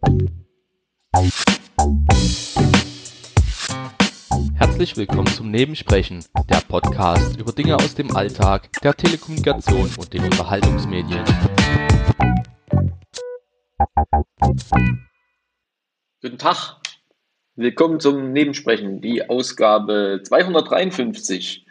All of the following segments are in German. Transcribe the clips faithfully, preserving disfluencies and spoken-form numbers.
Herzlich willkommen zum Nebensprechen, der Podcast über Dinge aus dem Alltag, der Telekommunikation und den Unterhaltungsmedien. Guten Tag, willkommen zum Nebensprechen, die Ausgabe zweihundertdreiundfünfzig.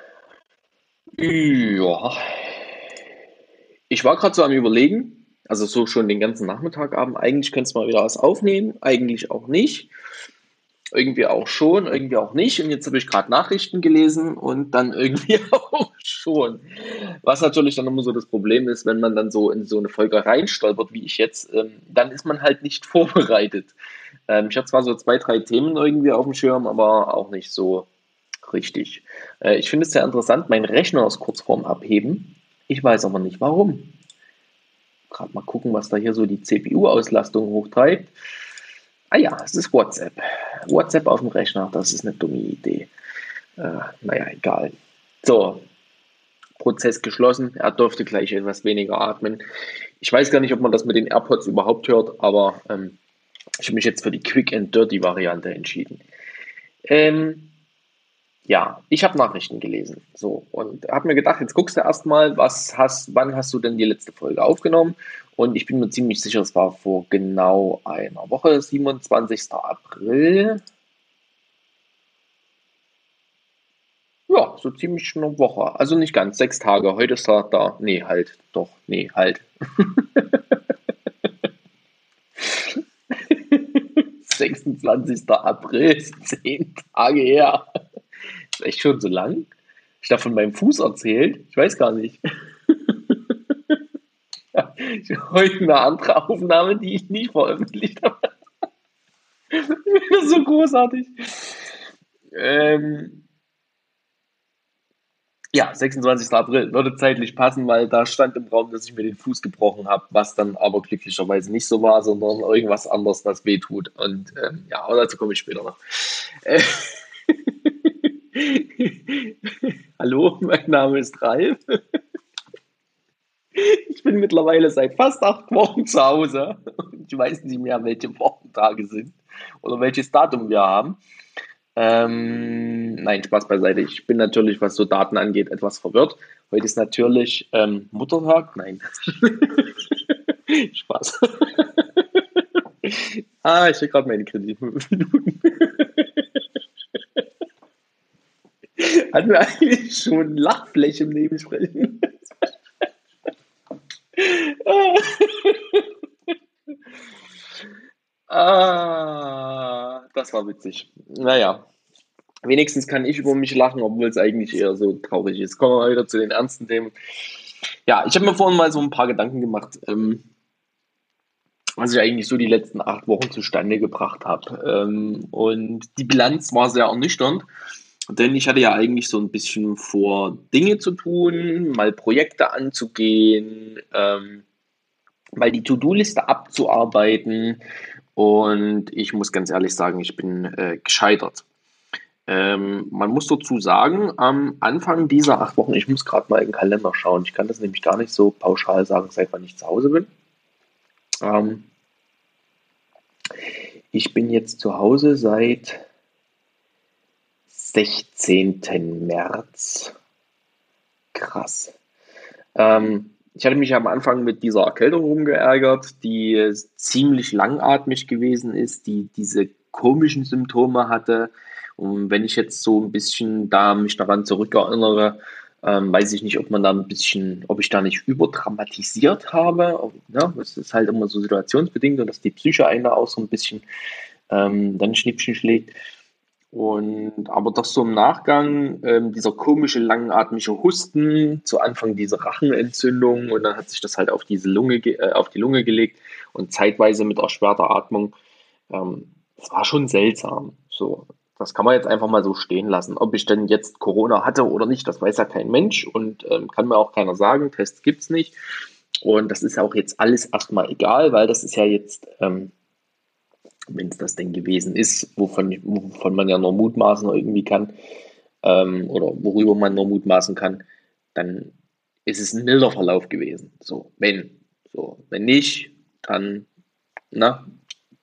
Ja, ich war gerade so am Überlegen, also so schon den ganzen Nachmittagabend, eigentlich könnte es mal wieder was aufnehmen, eigentlich auch nicht. Irgendwie auch schon, irgendwie auch nicht. Und jetzt habe ich gerade Nachrichten gelesen und dann irgendwie auch schon. Was natürlich dann immer so das Problem ist, wenn man dann so in so eine Folge reinstolpert, wie ich jetzt, ähm, dann ist man halt nicht vorbereitet. Ähm, ich habe zwar so zwei, drei Themen irgendwie auf dem Schirm, aber auch nicht so richtig. Äh, ich finde es sehr interessant, mein Rechner ist kurz vorm Abheben. Ich weiß aber nicht warum. Gerade mal gucken, was da hier so die C P U-Auslastung hochtreibt. Ah ja, es ist WhatsApp. WhatsApp auf dem Rechner, das ist eine dumme Idee. Äh, naja, egal. So, Prozess geschlossen. Er durfte gleich etwas weniger atmen. Ich weiß gar nicht, ob man das mit den AirPods überhaupt hört, aber ähm, ich habe mich jetzt für die Quick and Dirty Variante entschieden. Ähm, ja, ich habe Nachrichten gelesen. So, und habe mir gedacht, jetzt guckst du erstmal, was hast, wann hast du denn die letzte Folge aufgenommen? Und ich bin mir ziemlich sicher, es war vor genau einer Woche, siebenundzwanzigsten April. Ja, so ziemlich eine Woche. Also nicht ganz, sechs Tage. Heute ist er da. Nee, halt. Doch, nee, halt. sechsundzwanzigsten April ist zehn Tage her. Ist echt schon so lang. Ich habe von meinem Fuß erzählt. Ich weiß gar nicht. Ich habe heute eine andere Aufnahme, die ich nicht veröffentlicht habe. So großartig. Ähm, ja, sechsundzwanzigsten April würde zeitlich passen, weil da stand im Raum, dass ich mir den Fuß gebrochen habe, was dann aber glücklicherweise nicht so war, sondern irgendwas anderes, was weh tut. Und ähm, ja, aber dazu komme ich später noch. Äh, Hallo, mein Name ist Ralf. Ich bin mittlerweile seit fast acht Wochen zu Hause und ich weiß nicht mehr, welche Wochentage sind oder welches Datum wir haben. Ähm, nein, Spaß beiseite. Ich bin natürlich, was so Daten angeht, etwas verwirrt. Heute ist natürlich ähm, Muttertag. Nein. Spaß. Ah, ich habe gerade meine Kreditminuten. Hatten wir eigentlich schon Lachfläche im Nebensprechen? Ah, das war witzig. Naja, wenigstens kann ich über mich lachen, obwohl es eigentlich eher so traurig ist. Kommen wir mal wieder zu den ernsten Themen. Ja, ich habe mir vorhin mal so ein paar Gedanken gemacht, ähm, was ich eigentlich so die letzten acht Wochen zustande gebracht habe. Ähm, und die Bilanz war sehr ernüchternd, denn ich hatte ja eigentlich so ein bisschen vor, Dinge zu tun, mal Projekte anzugehen, ähm, mal die To-Do-Liste abzuarbeiten. Und ich muss ganz ehrlich sagen, ich bin äh, gescheitert. Ähm, man muss dazu sagen, am Anfang dieser acht Wochen, ich muss gerade mal in den Kalender schauen, ich kann das nämlich gar nicht so pauschal sagen, seit wann ich zu Hause bin. Ähm, ich bin jetzt zu Hause seit sechzehnten März. Krass. Ähm, ich hatte mich am Anfang mit dieser Erkältung rumgeärgert, die ziemlich langatmig gewesen ist, die diese komischen Symptome hatte. Und wenn ich jetzt so ein bisschen da mich daran zurückerinnere, ähm, weiß ich nicht, ob man da ein bisschen, ob ich da nicht überdramatisiert habe. Ob, ja, es ist halt immer so situationsbedingt und dass die Psyche einen da auch so ein bisschen ähm, dann Schnippchen schlägt. Und aber doch so im Nachgang ähm, dieser komische langatmige Husten, zu Anfang diese Rachenentzündung und dann hat sich das halt auf diese Lunge, ge- äh, auf die Lunge gelegt und zeitweise mit erschwerter Atmung. Ähm, das war schon seltsam. So, das kann man jetzt einfach mal so stehen lassen. Ob ich denn jetzt Corona hatte oder nicht, das weiß ja kein Mensch und ähm, kann mir auch keiner sagen. Tests gibt's nicht. Und das ist auch jetzt alles erstmal egal, weil das ist ja jetzt ähm, wenn es das denn gewesen ist, wovon, wovon man ja nur mutmaßen irgendwie kann, ähm, oder worüber man nur mutmaßen kann, dann ist es ein milder Verlauf gewesen. So, wenn. So, wenn nicht, dann, na,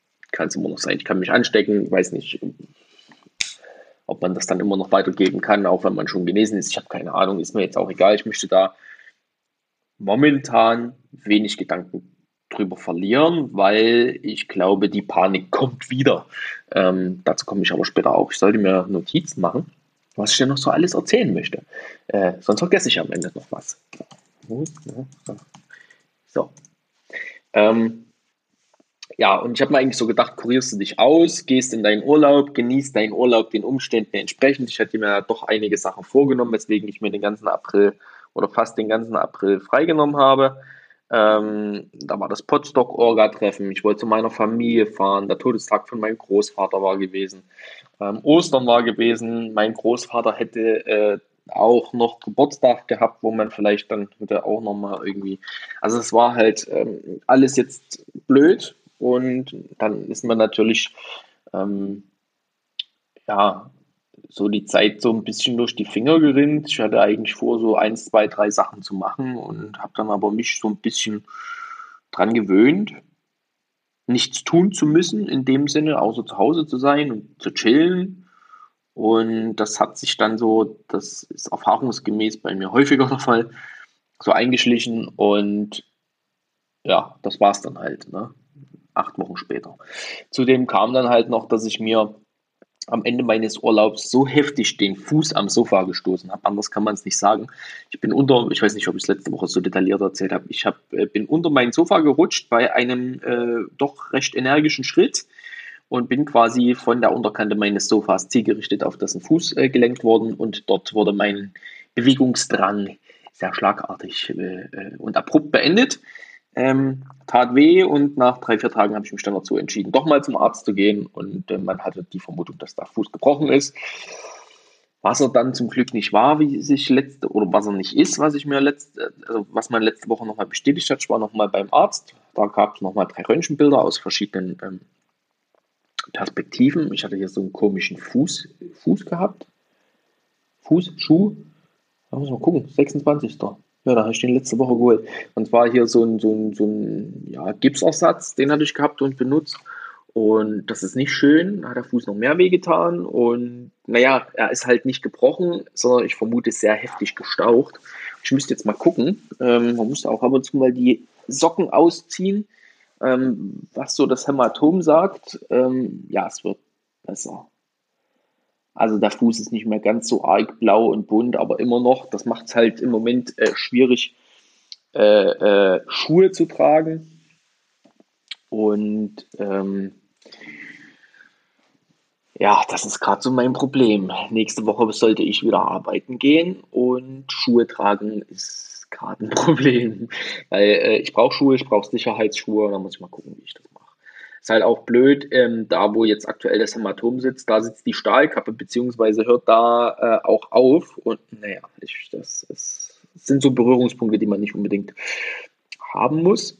kann es immer noch sein. Ich kann mich anstecken, weiß nicht, ob man das dann immer noch weitergeben kann, auch wenn man schon genesen ist. Ich habe keine Ahnung, ist mir jetzt auch egal. Ich möchte da momentan wenig Gedanken drüber verlieren, weil ich glaube, die Panik kommt wieder. Ähm, dazu komme ich aber später auch. Ich sollte mir Notizen machen, was ich dir noch so alles erzählen möchte. Äh, sonst vergesse ich am Ende noch was. So. Ähm, ja, und ich habe mir eigentlich so gedacht, kurierst du dich aus, gehst in deinen Urlaub, genießt deinen Urlaub den Umständen entsprechend. Ich hatte mir ja doch einige Sachen vorgenommen, weswegen ich mir den ganzen April oder fast den ganzen April freigenommen habe. Ähm, da war das Potsdok-Orga-Treffen. Ich wollte zu meiner Familie fahren. Der Todestag von meinem Großvater war gewesen. Ähm, Ostern war gewesen. Mein Großvater hätte äh, auch noch Geburtstag gehabt, wo man vielleicht dann hätte auch nochmal irgendwie. Also es war halt ähm, alles jetzt blöd. Und dann ist man natürlich, ähm, ja, so die Zeit so ein bisschen durch die Finger gerinnt. Ich hatte eigentlich vor, so eins, zwei, drei Sachen zu machen und habe dann aber mich so ein bisschen dran gewöhnt, nichts tun zu müssen in dem Sinne, außer zu Hause zu sein und zu chillen. Und das hat sich dann so, das ist erfahrungsgemäß bei mir häufiger der Fall, so eingeschlichen und ja, das war's dann halt, ne? Acht Wochen später. Zudem kam dann halt noch, dass ich mir am Ende meines Urlaubs so heftig den Fuß am Sofa gestoßen habe. Anders kann man es nicht sagen. Ich bin unter, ich weiß nicht, ob ich es letzte Woche so detailliert erzählt habe, ich hab, äh, bin unter mein Sofa gerutscht bei einem äh, doch recht energischen Schritt und bin quasi von der Unterkante meines Sofas zielgerichtet auf dessen Fuß äh, gelenkt worden und dort wurde mein Bewegungsdrang sehr schlagartig äh, äh, und abrupt beendet. Ähm, tat weh und nach drei, vier Tagen habe ich mich dann dazu entschieden, doch mal zum Arzt zu gehen und äh, man hatte die Vermutung, dass der Fuß gebrochen ist. Was er dann zum Glück nicht war, wie sich letzte, oder was er nicht ist, was ich mir letzte, also was man letzte Woche nochmal bestätigt hat. Ich war nochmal beim Arzt, da gab es nochmal drei Röntgenbilder aus verschiedenen ähm, Perspektiven. Ich hatte hier so einen komischen Fuß, Fuß gehabt. Fuß, Schuh, da muss man gucken, sechsundzwanzigster Ja, da habe ich den letzte Woche geholt. Und zwar hier so ein, so ein, so ein ja, Gipsersatz, den hatte ich gehabt und benutzt. Und das ist nicht schön, da hat der Fuß noch mehr wehgetan. Und naja, er ist halt nicht gebrochen, sondern ich vermute sehr heftig gestaucht. Ich müsste jetzt mal gucken. Ähm, man müsste auch ab und zu mal die Socken ausziehen, ähm, was so das Hämatom sagt. Ähm, ja, es wird besser. Also der Fuß ist nicht mehr ganz so arg blau und bunt, aber immer noch, das macht es halt im Moment äh, schwierig, äh, äh, Schuhe zu tragen. Und ähm, ja, das ist gerade so mein Problem. Nächste Woche sollte ich wieder arbeiten gehen und Schuhe tragen ist gerade ein Problem. Weil äh, ich brauche Schuhe, ich brauche Sicherheitsschuhe, da muss ich mal gucken, wie ich das mache. Ist halt auch blöd, ähm, da wo jetzt aktuell das Hämatom sitzt, da sitzt die Stahlkappe, beziehungsweise hört da äh, auch auf. Und naja, ich, das, ist, das sind so Berührungspunkte, die man nicht unbedingt haben muss.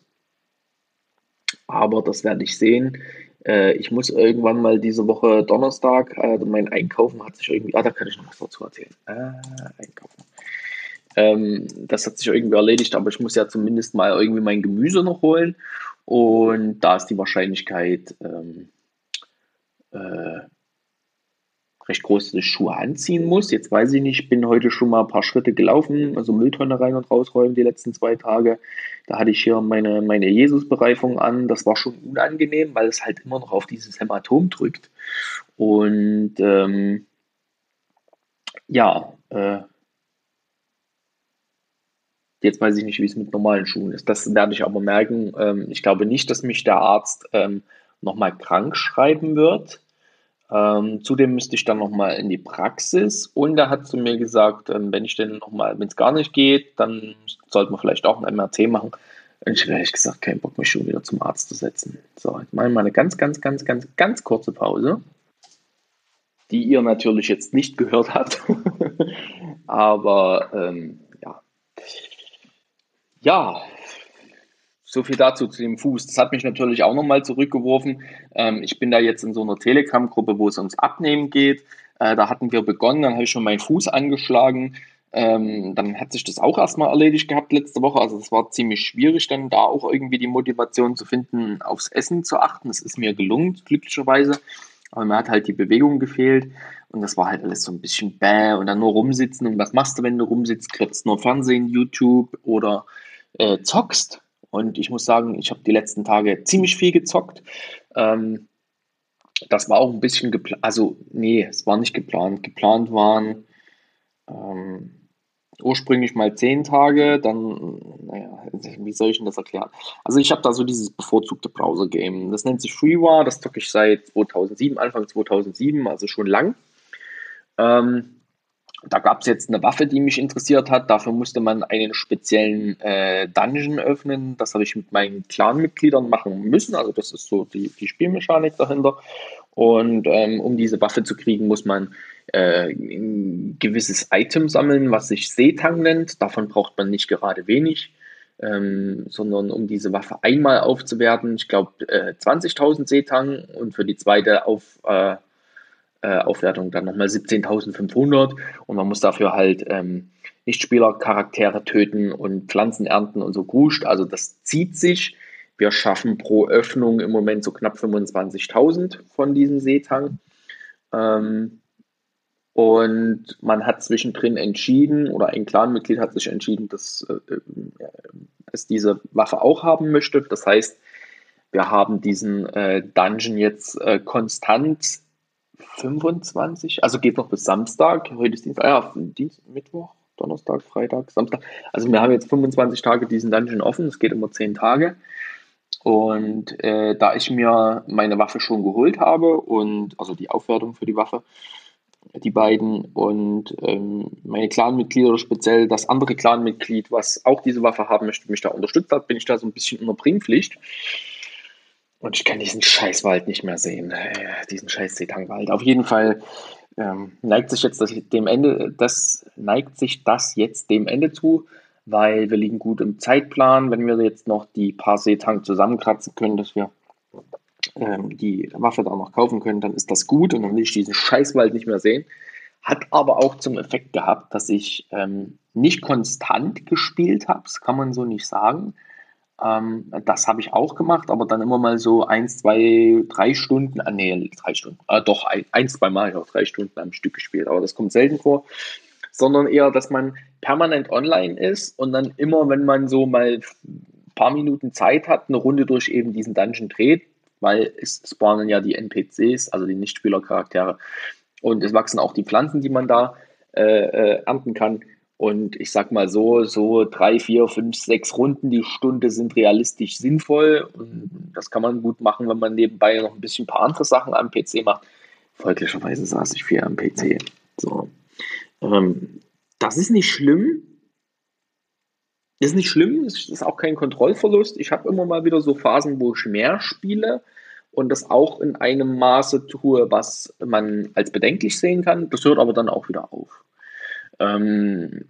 Aber das werde ich sehen. Äh, ich muss irgendwann mal diese Woche Donnerstag, äh, mein Einkaufen hat sich irgendwie, ah, da kann ich noch was dazu erzählen. Äh, Einkaufen. Ähm, das hat sich irgendwie erledigt, aber ich muss ja zumindest mal irgendwie mein Gemüse noch holen. Und da ist die Wahrscheinlichkeit ähm, äh, recht groß, dass ich Schuhe anziehen muss. Jetzt weiß ich nicht, ich bin heute schon mal ein paar Schritte gelaufen, also Mülltonne rein und rausräumen die letzten zwei Tage. Da hatte ich hier meine, meine Jesus-Bereifung an. Das war schon unangenehm, weil es halt immer noch auf dieses Hämatom drückt. Und ähm, ja, äh, jetzt weiß ich nicht, wie es mit normalen Schuhen ist. Das werde ich aber merken. Ähm, ich glaube nicht, dass mich der Arzt ähm, nochmal krank schreiben wird. Ähm, zudem müsste ich dann nochmal in die Praxis und da hat sie mir gesagt, ähm, wenn ich denn nochmal, wenn es gar nicht geht, dann sollte man vielleicht auch ein M R T machen. Und ich habe ehrlich gesagt keinen Bock, mich schon wieder zum Arzt zu setzen. So, jetzt machen wir mal eine ganz, ganz, ganz, ganz, ganz kurze Pause, die ihr natürlich jetzt nicht gehört habt. Aber ähm, ja. Ja, so viel dazu zu dem Fuß. Das hat mich natürlich auch nochmal zurückgeworfen. Ähm, ich bin da jetzt in so einer Telegram-Gruppe, wo es ums Abnehmen geht. Äh, da hatten wir begonnen, dann habe ich schon meinen Fuß angeschlagen. Ähm, dann hat sich das auch erstmal erledigt gehabt letzte Woche. Also es war ziemlich schwierig, dann da auch irgendwie die Motivation zu finden, aufs Essen zu achten. Es ist mir gelungen, glücklicherweise. Aber mir hat halt die Bewegung gefehlt. Und das war halt alles so ein bisschen bäh und dann nur rumsitzen. Und was machst du, wenn du rumsitzt? Klotzt nur Fernsehen, YouTube oder äh, zockst. Und ich muss sagen, ich habe die letzten Tage ziemlich viel gezockt. Ähm, Das war auch ein bisschen geplant. Also, nee, es war nicht geplant. Geplant waren ähm, ursprünglich mal zehn Tage, dann, naja, wie soll ich denn das erklären? Also ich habe da so dieses bevorzugte Browser-Game. Das nennt sich FreeWar, das zocke ich seit zweitausendsieben, Anfang zweitausendsieben, also schon lang. Ähm, Da gab es jetzt eine Waffe, die mich interessiert hat. Dafür musste man einen speziellen äh, Dungeon öffnen. Das habe ich mit meinen Clan-Mitgliedern machen müssen. Also das ist so die, die Spielmechanik dahinter. Und ähm, um diese Waffe zu kriegen, muss man äh, ein gewisses Item sammeln, was sich Seetang nennt. Davon braucht man nicht gerade wenig, ähm, sondern um diese Waffe einmal aufzuwerten, ich glaube äh, zwanzigtausend Seetang und für die zweite auf, äh, äh, Aufwertung dann nochmal siebzehntausendfünfhundert und man muss dafür halt ähm, Nichtspielercharaktere töten und Pflanzen ernten und so Gruscht. Also das zieht sich. Wir schaffen pro Öffnung im Moment so knapp fünfundzwanzigtausend von diesem Seetang. Ähm, und man hat zwischendrin entschieden, oder ein Clanmitglied hat sich entschieden, dass äh, äh, es diese Waffe auch haben möchte. Das heißt, wir haben diesen äh, Dungeon jetzt äh, konstant fünfundzwanzig, also geht noch bis Samstag. Heute ist Dienstag, ja, Dienst, Mittwoch, Donnerstag, Freitag, Samstag. Also wir haben jetzt fünfundzwanzig Tage diesen Dungeon offen. Es geht immer zehn Tage. Und äh, da ich mir meine Waffe schon geholt habe und also die Aufwertung für die Waffe, die beiden und ähm, meine Clanmitglieder, speziell das andere Clanmitglied, was auch diese Waffe haben möchte, mich da unterstützt hat, bin ich da so ein bisschen in der Bringpflicht. Und ich kann diesen Scheißwald nicht mehr sehen, äh, diesen scheiß Setangwald. Auf jeden Fall ähm, neigt sich jetzt das, dem Ende, das neigt sich das jetzt dem Ende zu, weil wir liegen gut im Zeitplan. Wenn wir jetzt noch die paar Seetang zusammenkratzen können, dass wir ähm, die Waffe da noch kaufen können, dann ist das gut und dann will ich diesen Scheißwald nicht mehr sehen. Hat aber auch zum Effekt gehabt, dass ich ähm, nicht konstant gespielt habe, das kann man so nicht sagen. Ähm, das habe ich auch gemacht, aber dann immer mal so eins, zwei, drei Stunden, ah nee, drei Stunden, ah, doch, ein, ein, zwei Mal habe ich auch drei Stunden am Stück gespielt, aber das kommt selten vor, sondern eher, dass man permanent online ist und dann immer, wenn man so mal ein paar Minuten Zeit hat, eine Runde durch eben diesen Dungeon dreht, weil es spawnen ja die N P Cs, also die Nichtspielercharaktere, und es wachsen auch die Pflanzen, die man da äh, äh, ernten kann. Und ich sag mal so, so drei, vier, fünf, sechs Runden die Stunde sind realistisch sinnvoll. Und das kann man gut machen, wenn man nebenbei noch ein bisschen ein paar andere Sachen am P C macht. Folglicherweise saß ich viel am P C. So. Ähm, Das ist nicht schlimm. Das ist nicht schlimm, es ist auch kein Kontrollverlust. Ich habe immer mal wieder so Phasen, wo ich mehr spiele und das auch in einem Maße tue, was man als bedenklich sehen kann. Das hört aber dann auch wieder auf. Ähm,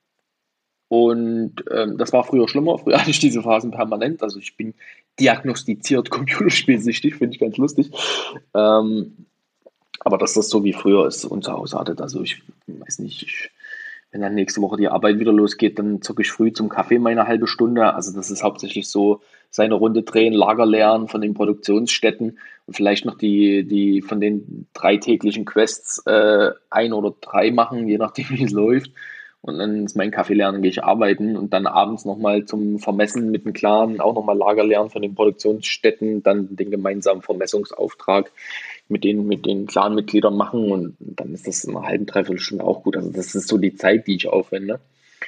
und ähm, das war früher schlimmer. Früher hatte ich diese Phasen permanent. Also ich bin diagnostiziert computerspielsüchtig, finde ich ganz lustig. Ähm, aber dass das so wie früher ist und zu Hause hattet. Also ich weiß nicht, ich, wenn dann nächste Woche die Arbeit wieder losgeht, dann zocke ich früh zum Kaffee meine halbe Stunde. Also das ist hauptsächlich so seine Runde drehen, Lager leeren von den Produktionsstätten und vielleicht noch die, die von den drei täglichen Quests äh, ein oder drei machen, je nachdem wie es läuft. Und dann ist mein Kaffee lernen, gehe ich arbeiten und dann abends nochmal zum Vermessen mit dem Clan auch nochmal Lager lernen von den Produktionsstätten, dann den gemeinsamen Vermessungsauftrag mit den, mit den Clan-Mitgliedern machen und dann ist das in einer halben, dreiviertel Stunde auch gut. Also das ist so die Zeit, die ich aufwende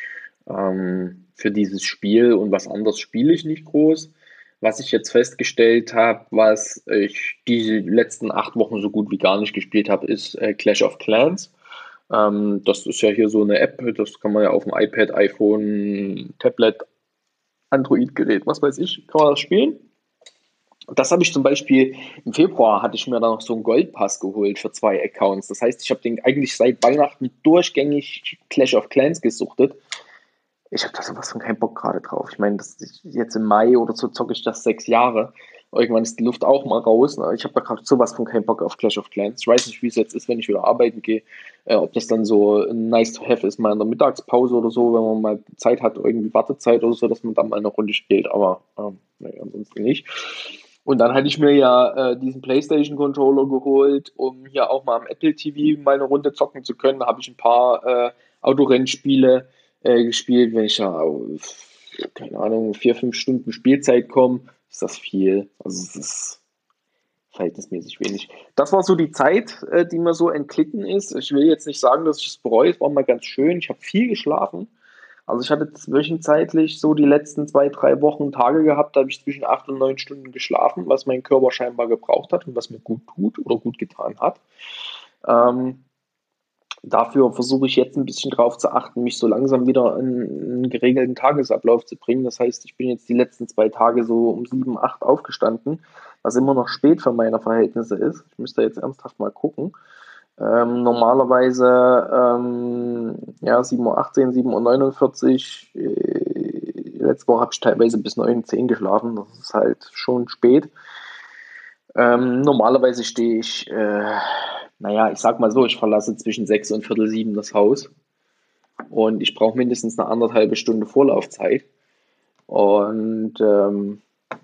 ähm, für dieses Spiel und was anderes spiele ich nicht groß. Was ich jetzt festgestellt habe, was ich die letzten acht Wochen so gut wie gar nicht gespielt habe, ist äh, Clash of Clans. Ähm, das ist ja hier so eine App, das kann man ja auf dem iPad, iPhone, Tablet, Android-Gerät, was weiß ich, kann man das spielen. Das habe ich zum Beispiel im Februar hatte ich mir da noch so einen Goldpass geholt für zwei Accounts. Das heißt, ich habe den eigentlich seit Weihnachten durchgängig Clash of Clans gesuchtet. Ich habe da sowas von keinen Bock gerade drauf. Ich meine, das ist jetzt im Mai oder so zocke ich das sechs Jahre. Irgendwann ist die Luft auch mal raus. Ne? Ich habe da gerade sowas von keinen Bock auf Clash of Clans. Ich weiß nicht, wie es jetzt ist, wenn ich wieder arbeiten gehe. Äh, ob das dann so nice to have ist, mal in der Mittagspause oder so, wenn man mal Zeit hat, irgendwie Wartezeit oder so, dass man dann mal eine Runde spielt. Aber ähm, naja, ansonsten nicht. Und dann hatte ich mir ja äh, diesen PlayStation-Controller geholt, um hier auch mal am Apple T V mal eine Runde zocken zu können. Da habe ich ein paar äh, Autorennspiele äh, gespielt. Wenn ich ja auf, keine Ahnung, vier, fünf Stunden Spielzeit komme, ist das viel. Also es ist verhältnismäßig wenig. Das war so die Zeit, äh, die mir so entglitten ist. Ich will jetzt nicht sagen, dass ich es bereue. Es war mal ganz schön. Ich habe viel geschlafen. Also ich hatte zwischenzeitlich so die letzten zwei, drei Wochen Tage gehabt, da habe ich zwischen acht und neun Stunden geschlafen, was mein Körper scheinbar gebraucht hat und was mir gut tut oder gut getan hat. Ähm, Dafür versuche ich jetzt ein bisschen drauf zu achten, mich so langsam wieder in einen geregelten Tagesablauf zu bringen. Das heißt, ich bin jetzt die letzten zwei Tage so um sieben, acht aufgestanden, was immer noch spät für meine Verhältnisse ist. Ich müsste jetzt ernsthaft mal gucken. Ähm, normalerweise ähm, ja, sieben Uhr achtzehn, sieben Uhr neunundvierzig. Äh, letzte Woche habe ich teilweise bis neun, zehn geschlafen. Das ist halt schon spät. Ähm, normalerweise stehe ich, äh, naja, ich sag mal so, ich verlasse zwischen sechs und viertel sieben das Haus und ich brauche mindestens eine anderthalbe Stunde Vorlaufzeit. Und ähm,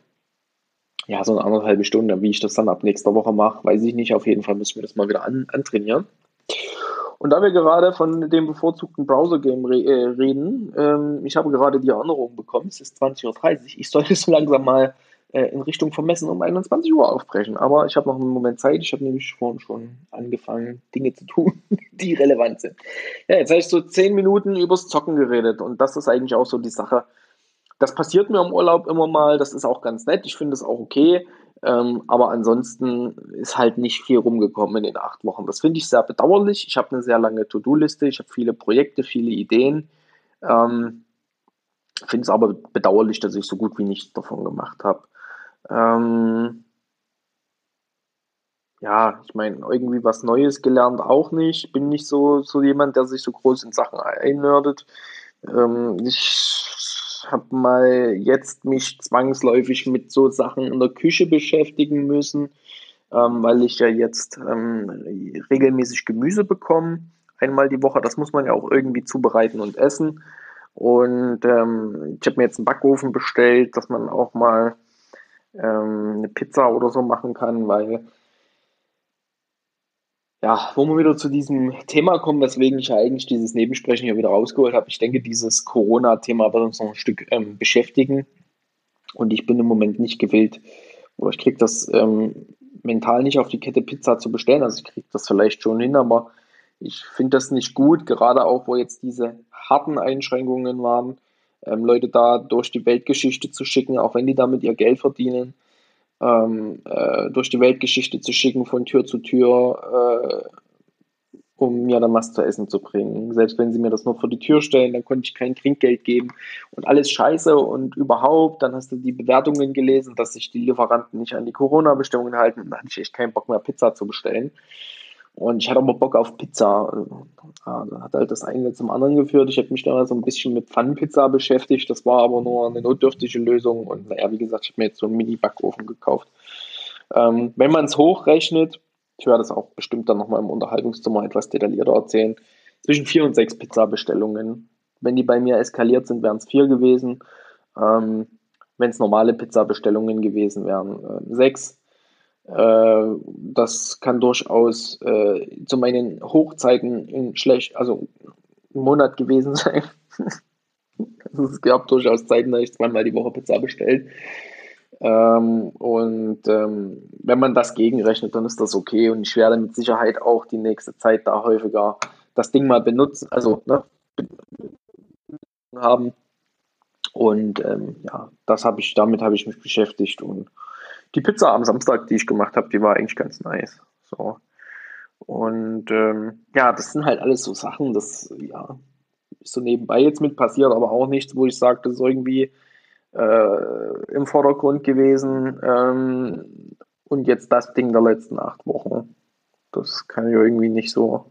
ja, so eine anderthalbe Stunde, wie ich das dann ab nächster Woche mache, weiß ich nicht. Auf jeden Fall müssen wir das mal wieder an, antrainieren. Und da wir gerade von dem bevorzugten Browser-Game re äh, reden, ähm, ich habe gerade die Erinnerung bekommen, es ist zwanzig Uhr dreißig, ich sollte so langsam mal äh, in Richtung Vermessen um einundzwanzig Uhr aufbrechen. Aber ich habe noch einen Moment Zeit, ich habe nämlich vorhin schon angefangen, Dinge zu tun, die relevant sind. Ja, jetzt habe ich so zehn Minuten übers Zocken geredet und das ist eigentlich auch so die Sache. Das passiert mir im Urlaub immer mal, das ist auch ganz nett, ich finde es auch okay, ähm, aber ansonsten ist halt nicht viel rumgekommen in den acht Wochen. Das finde ich sehr bedauerlich. Ich habe eine sehr lange To-Do-Liste, ich habe viele Projekte, viele Ideen. Ähm, finde es aber bedauerlich, dass ich so gut wie nichts davon gemacht habe. Ähm, ja, ich meine, irgendwie was Neues gelernt auch nicht. Bin nicht so, so jemand, der sich so groß in Sachen einnördet. Ähm, ich habe mal jetzt mich zwangsläufig mit so Sachen in der Küche beschäftigen müssen, ähm, weil ich ja jetzt ähm, regelmäßig Gemüse bekomme, einmal die Woche. Das muss man ja auch irgendwie zubereiten und essen. Und ähm, ich habe mir jetzt einen Backofen bestellt, dass man auch mal ähm, eine Pizza oder so machen kann, weil ja, wo wir wieder zu diesem Thema kommen, weswegen ich ja eigentlich dieses Nebensprechen hier wieder rausgeholt habe. Ich denke, dieses Corona-Thema wird uns noch ein Stück ähm, beschäftigen und ich bin im Moment nicht gewillt, oder ich kriege das ähm, mental nicht auf die Kette, Pizza zu bestellen. Also ich kriege das vielleicht schon hin, aber ich finde das nicht gut, gerade auch, wo jetzt diese harten Einschränkungen waren, ähm, Leute da durch die Weltgeschichte zu schicken, auch wenn die damit ihr Geld verdienen, ähm, äh, durch die Weltgeschichte zu schicken, von Tür zu Tür, äh, um mir dann was zu essen zu bringen. Selbst wenn sie mir das nur vor die Tür stellen, dann konnte ich kein Trinkgeld geben und alles scheiße und überhaupt, dann hast du die Bewertungen gelesen, dass sich die Lieferanten nicht an die Corona-Bestimmungen halten und dann hatte ich echt keinen Bock mehr, Pizza zu bestellen. Und ich hatte aber Bock auf Pizza. Ja, da hat halt das eine zum anderen geführt. Ich habe mich dann so ein bisschen mit Pfannenpizza beschäftigt. Das war aber nur eine notdürftige Lösung. Und naja, wie gesagt, ich habe mir jetzt so einen Mini-Backofen gekauft. Ähm, wenn man es hochrechnet, ich werde es auch bestimmt dann nochmal im Unterhaltungszimmer etwas detaillierter erzählen, zwischen vier und sechs Pizza-Bestellungen. Wenn die bei mir eskaliert sind, wären es vier gewesen. Ähm, Wenn es normale Pizza-Bestellungen gewesen wären, äh, sechs. Äh, das kann durchaus äh, zu meinen Hochzeiten in schlecht, also im Monat gewesen sein. Also es gab durchaus Zeiten, da ich zweimal die Woche Pizza bestellt. Ähm, und ähm, wenn man das gegenrechnet, dann ist das okay. Und ich werde mit Sicherheit auch die nächste Zeit da häufiger das Ding mal benutzen, also ne, haben. Und ähm, ja, das habe ich, damit habe ich mich beschäftigt. Und die Pizza am Samstag, die ich gemacht habe, die war eigentlich ganz nice. So. Und ähm, ja, das sind halt alles so Sachen, das ja, ist so nebenbei jetzt mit passiert, aber auch nichts, wo ich sage, das ist irgendwie äh, im Vordergrund gewesen. Ähm, und jetzt das Ding der letzten acht Wochen. Das kann ich irgendwie nicht so.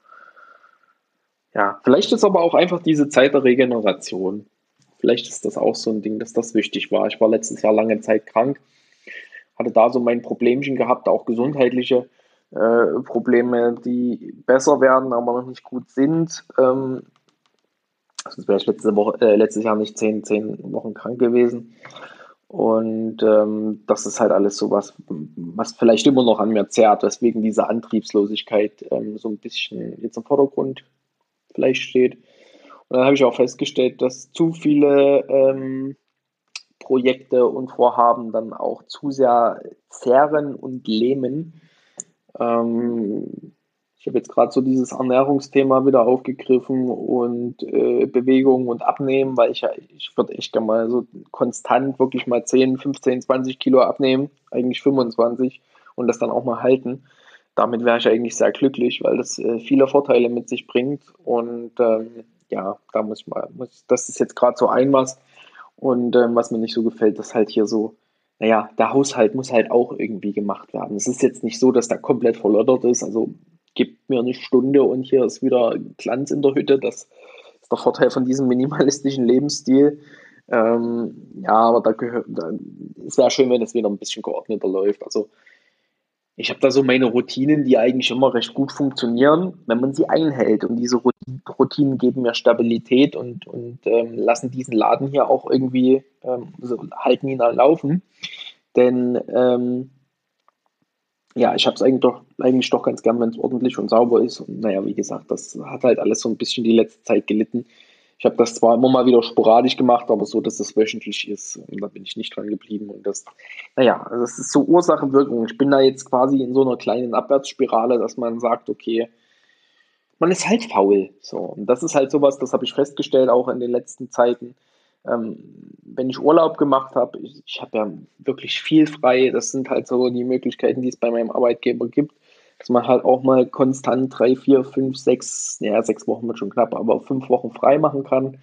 Ja, vielleicht ist aber auch einfach diese Zeit der Regeneration. Vielleicht ist das auch so ein Ding, dass das wichtig war. Ich war letztes Jahr lange Zeit krank hatte da so mein Problemchen gehabt, auch gesundheitliche äh, Probleme, die besser werden, aber noch nicht gut sind. Ähm, sonst wäre ich letzte Woche, äh, letztes Jahr nicht zehn, zehn Wochen krank gewesen. Und ähm, das ist halt alles so was, was vielleicht immer noch an mir zerrt, weswegen diese Antriebslosigkeit ähm, so ein bisschen jetzt im Vordergrund vielleicht steht. Und dann habe ich auch festgestellt, dass zu viele ähm, Projekte und Vorhaben dann auch zu sehr zehren und lähmen. Ähm, ich habe jetzt gerade so dieses Ernährungsthema wieder aufgegriffen und äh, Bewegung und Abnehmen, weil ich ja, ich würde echt gerne mal so konstant wirklich mal zehn, fünfzehn, zwanzig Kilo abnehmen, eigentlich fünfundzwanzig und das dann auch mal halten. Damit wäre ich eigentlich sehr glücklich, weil das äh, viele Vorteile mit sich bringt. Und ähm, ja, da muss ich mal, muss, das ist jetzt gerade so ein was. Und ähm, was mir nicht so gefällt, ist halt hier so, naja, der Haushalt muss halt auch irgendwie gemacht werden. Es ist jetzt nicht so, dass der komplett verloddert ist. Also gibt mir eine Stunde und hier ist wieder Glanz in der Hütte. Das ist der Vorteil von diesem minimalistischen Lebensstil. Ähm, ja, aber da gehört, da, es wäre schön, wenn es wieder ein bisschen geordneter läuft. Also ich habe da so meine Routinen, die eigentlich immer recht gut funktionieren, wenn man sie einhält. Und diese Routinen geben mir Stabilität und, und ähm, lassen diesen Laden hier auch irgendwie, ähm, so, halten ihn am Laufen. Denn ähm, ja, ich habe es eigentlich doch, eigentlich doch ganz gern, wenn es ordentlich und sauber ist. Und naja, wie gesagt, das hat halt alles so ein bisschen die letzte Zeit gelitten. Ich habe das zwar immer mal wieder sporadisch gemacht, aber so, dass es wöchentlich ist, und da bin ich nicht dran geblieben. Und das, naja, also das ist so Ursache-Wirkung. Ich bin da jetzt quasi in so einer kleinen Abwärtsspirale, dass man sagt, okay, man ist halt faul. So. Und das ist halt sowas, das habe ich festgestellt, auch in den letzten Zeiten. Ähm, wenn ich Urlaub gemacht habe, ich, ich habe ja wirklich viel frei. Das sind halt so die Möglichkeiten, die es bei meinem Arbeitgeber gibt, dass man halt auch mal konstant drei, vier, fünf, sechs, ja, sechs Wochen wird schon knapp, aber fünf Wochen frei machen kann.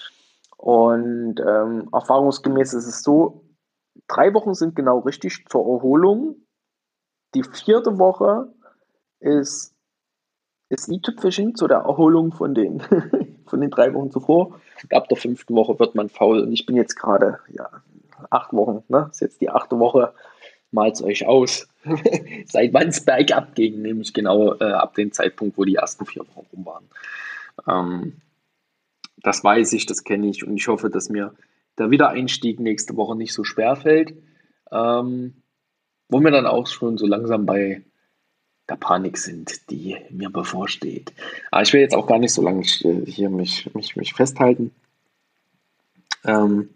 Und ähm, erfahrungsgemäß ist es so, drei Wochen sind genau richtig zur Erholung. Die vierte Woche ist das i-Tüpfelchen zu der Erholung von den, von den drei Wochen zuvor. Und ab der fünften Woche wird man faul. Und ich bin jetzt gerade, ja, acht Wochen, ne? Das ist jetzt die achte Woche. Malt's euch aus. Seit wann es bergab ging, nämlich genau äh, ab dem Zeitpunkt, wo die ersten vier Wochen rum waren. Ähm, das weiß ich, das kenne ich und ich hoffe, dass mir der Wiedereinstieg nächste Woche nicht so schwer fällt. Ähm, wo wir dann auch schon so langsam bei der Panik sind, die mir bevorsteht. Aber ich will jetzt auch gar nicht so lange hier mich, mich, mich festhalten. Ähm,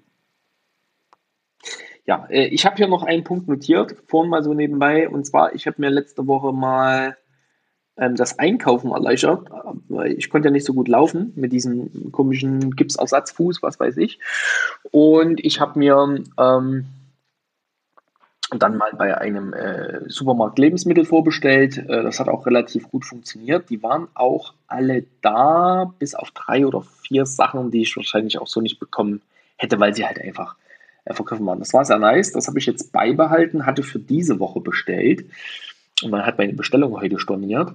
ja, äh, ich habe hier noch einen Punkt notiert, vorhin mal so nebenbei. Und zwar, ich habe mir letzte Woche mal ähm, das Einkaufen erleichtert, weil ich konnte ja nicht so gut laufen mit diesem komischen Gipsersatzfuß, was weiß ich. Und ich habe mir ähm, dann mal bei einem äh, Supermarkt Lebensmittel vorbestellt. Äh, das hat auch relativ gut funktioniert. Die waren auch alle da, bis auf drei oder vier Sachen, die ich wahrscheinlich auch so nicht bekommen hätte, weil sie halt einfach äh, vergriffen waren. Das war sehr nice. Das habe ich jetzt beibehalten, hatte für diese Woche bestellt. Und man hat meine Bestellung heute storniert.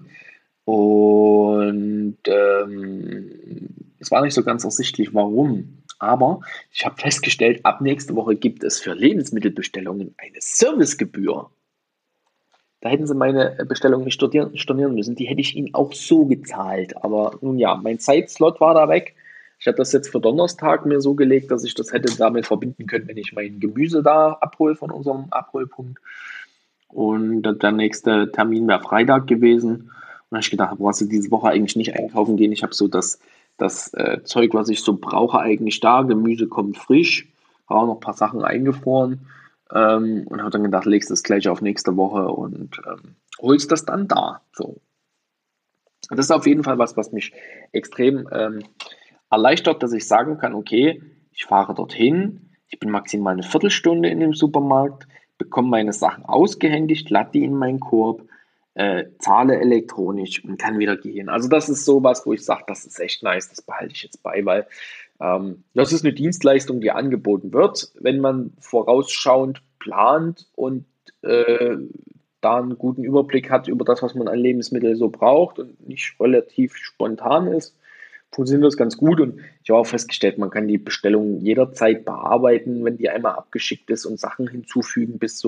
Und ähm, es war nicht so ganz ersichtlich, warum. Aber ich habe festgestellt, ab nächste Woche gibt es für Lebensmittelbestellungen eine Servicegebühr. Da hätten sie meine Bestellung nicht stornieren, stornieren müssen. Die hätte ich ihnen auch so gezahlt. Aber nun ja, mein Zeitslot war da weg. Ich habe das jetzt für Donnerstag mir so gelegt, dass ich das hätte damit verbinden können, wenn ich mein Gemüse da abhole von unserem Abholpunkt. Und der nächste Termin wäre Freitag gewesen. Und dann habe ich gedacht, brauchst du diese Woche eigentlich nicht einkaufen gehen. Ich habe so das, das äh, Zeug, was ich so brauche, eigentlich da. Gemüse kommt frisch. Habe auch noch ein paar Sachen eingefroren. Ähm, und habe dann gedacht, legst das gleich auf nächste Woche und ähm, holst das dann da. So. Und das ist auf jeden Fall was, was mich extrem ähm, erleichtert, dass ich sagen kann, okay, ich fahre dorthin, ich bin maximal eine Viertelstunde in dem Supermarkt, bekomme meine Sachen ausgehändigt, lade die in meinen Korb, äh, zahle elektronisch und kann wieder gehen. Also das ist sowas, wo ich sage, das ist echt nice, das behalte ich jetzt bei, weil ähm, das ist eine Dienstleistung, die angeboten wird, wenn man vorausschauend plant und äh, da einen guten Überblick hat über das, was man an Lebensmitteln so braucht und nicht relativ spontan ist, funktioniert das ganz gut. Und ich habe auch festgestellt, man kann die Bestellung jederzeit bearbeiten, wenn die einmal abgeschickt ist und Sachen hinzufügen bis so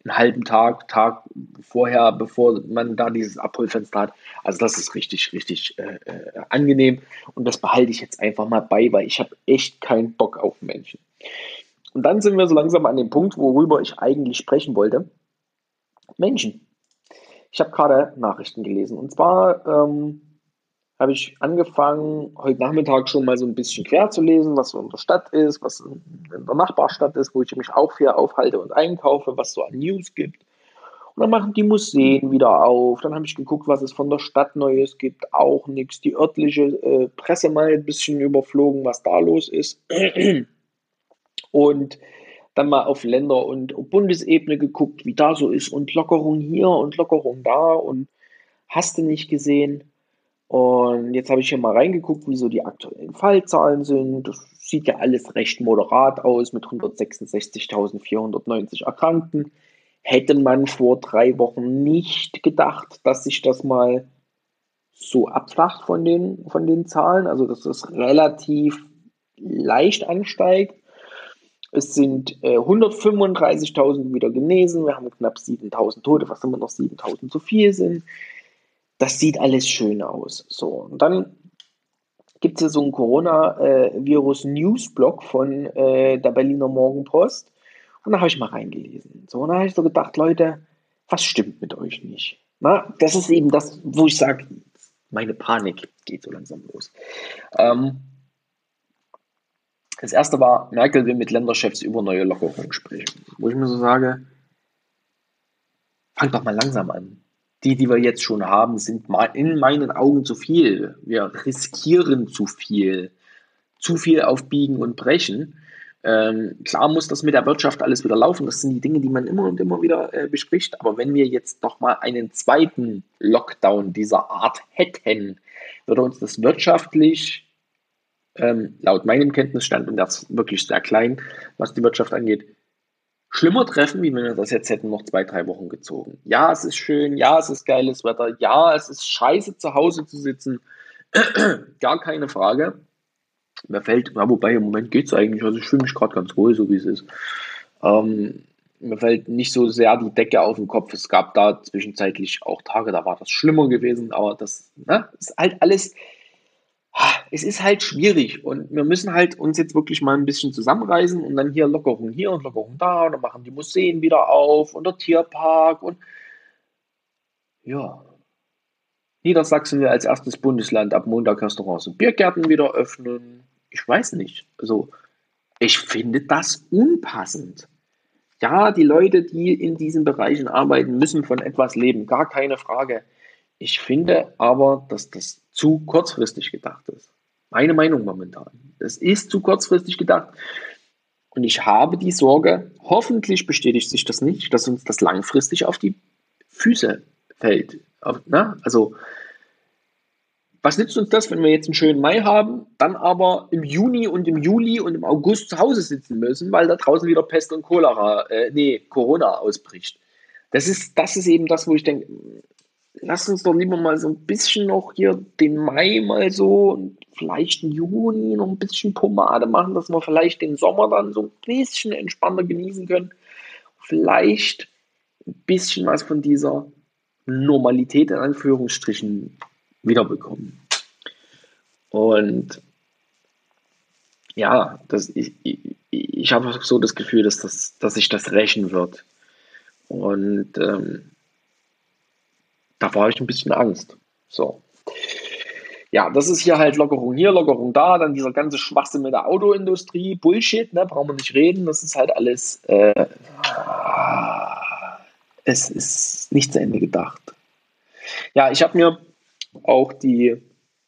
einen halben Tag, Tag vorher, bevor man da dieses Abholfenster hat. Also das ist richtig, richtig äh, äh, angenehm und das behalte ich jetzt einfach mal bei, weil ich habe echt keinen Bock auf Menschen. Und dann sind wir so langsam an dem Punkt, worüber ich eigentlich sprechen wollte. Menschen. Ich habe gerade Nachrichten gelesen und zwar ähm, habe ich angefangen, heute Nachmittag schon mal so ein bisschen quer zu lesen, was so in der Stadt ist, was in der Nachbarstadt ist, wo ich mich auch viel aufhalte und einkaufe, was so an News gibt. Und dann machen die Museen wieder auf. Dann habe ich geguckt, was es von der Stadt Neues gibt. Auch nichts. Die örtliche äh, Presse mal ein bisschen überflogen, was da los ist. Und dann mal auf Länder- und Bundesebene geguckt, wie da so ist. Und Lockerung hier und Lockerung da. Und hast du nicht gesehen? Und jetzt habe ich hier mal reingeguckt, wie so die aktuellen Fallzahlen sind. Das sieht ja alles recht moderat aus mit hundertsechsundsechzigtausendvierhundertneunzig Erkrankten. Hätte man vor drei Wochen nicht gedacht, dass sich das mal so abflacht von den, von den Zahlen, also dass das relativ leicht ansteigt. Es sind äh, hundertfünfunddreißigtausend wieder genesen, wir haben knapp siebentausend Tote, was immer noch siebentausend zu viel sind. Das sieht alles schön aus. So, und dann gibt es hier so einen Corona-Virus-News-Blog von äh, der Berliner Morgenpost. Und da habe ich mal reingelesen. So, und da habe ich so gedacht, Leute, was stimmt mit euch nicht? Na, das ist eben das, wo ich sage, meine Panik geht so langsam los. Ähm, das erste war, Merkel will mit Länderchefs über neue Lockerungen sprechen. Wo ich mir so sage, fang doch mal langsam an. Die, die wir jetzt schon haben, sind in meinen Augen zu viel. Wir riskieren zu viel. Zu viel auf Biegen und Brechen. Ähm, klar muss das mit der Wirtschaft alles wieder laufen. Das sind die Dinge, die man immer und immer wieder äh, bespricht. Aber wenn wir jetzt noch mal einen zweiten Lockdown dieser Art hätten, würde uns das wirtschaftlich, ähm, laut meinem Kenntnisstand, und das ist wirklich sehr klein, was die Wirtschaft angeht, schlimmer treffen, wie wenn wir das jetzt hätten noch zwei, drei Wochen gezogen. Ja, es ist schön, ja, es ist geiles Wetter, ja, es ist scheiße, zu Hause zu sitzen. Gar keine Frage. Mir fällt, ja, wobei im Moment geht es eigentlich, also ich fühle mich gerade ganz wohl, so wie es ist. Ähm, mir fällt nicht so sehr die Decke auf den Kopf. Es gab da zwischenzeitlich auch Tage, da war das schlimmer gewesen, aber das, ne, ist halt alles, es ist halt schwierig und wir müssen halt uns jetzt wirklich mal ein bisschen zusammenreißen und dann hier Lockerung hier und Lockerung da und dann machen die Museen wieder auf und der Tierpark und ja. Niedersachsen will als erstes Bundesland ab Montag Restaurants und Biergärten wieder öffnen. Ich weiß nicht. Also, ich finde das unpassend. Ja, die Leute, die in diesen Bereichen arbeiten, müssen von etwas leben. Gar keine Frage. Ich finde aber, dass das zu kurzfristig gedacht ist. Meine Meinung momentan. Es ist zu kurzfristig gedacht. Und ich habe die Sorge, hoffentlich bestätigt sich das nicht, dass uns das langfristig auf die Füße fällt. Auf, ne? Also, was nützt uns das, wenn wir jetzt einen schönen Mai haben, dann aber im Juni und im Juli und im August zu Hause sitzen müssen, weil da draußen wieder Pest und Cholera, äh, nee, Corona ausbricht. Das ist, das ist eben das, wo ich denke, lass uns doch lieber mal so ein bisschen noch hier den Mai mal so und vielleicht den Juni noch ein bisschen Pomade machen, dass wir vielleicht den Sommer dann so ein bisschen entspannter genießen können. Vielleicht ein bisschen was von dieser Normalität in Anführungsstrichen wiederbekommen. Und ja, das, ich, ich, ich habe so das Gefühl, dass, das, dass sich das rächen wird. Und ähm, da war ich ein bisschen Angst. So. Ja, das ist hier halt Lockerung hier, Lockerung da, dann dieser ganze Schwachsinn mit der Autoindustrie, Bullshit, ne, brauchen wir nicht reden, das ist halt alles, äh, es ist nicht zu Ende gedacht. Ja, ich habe mir auch die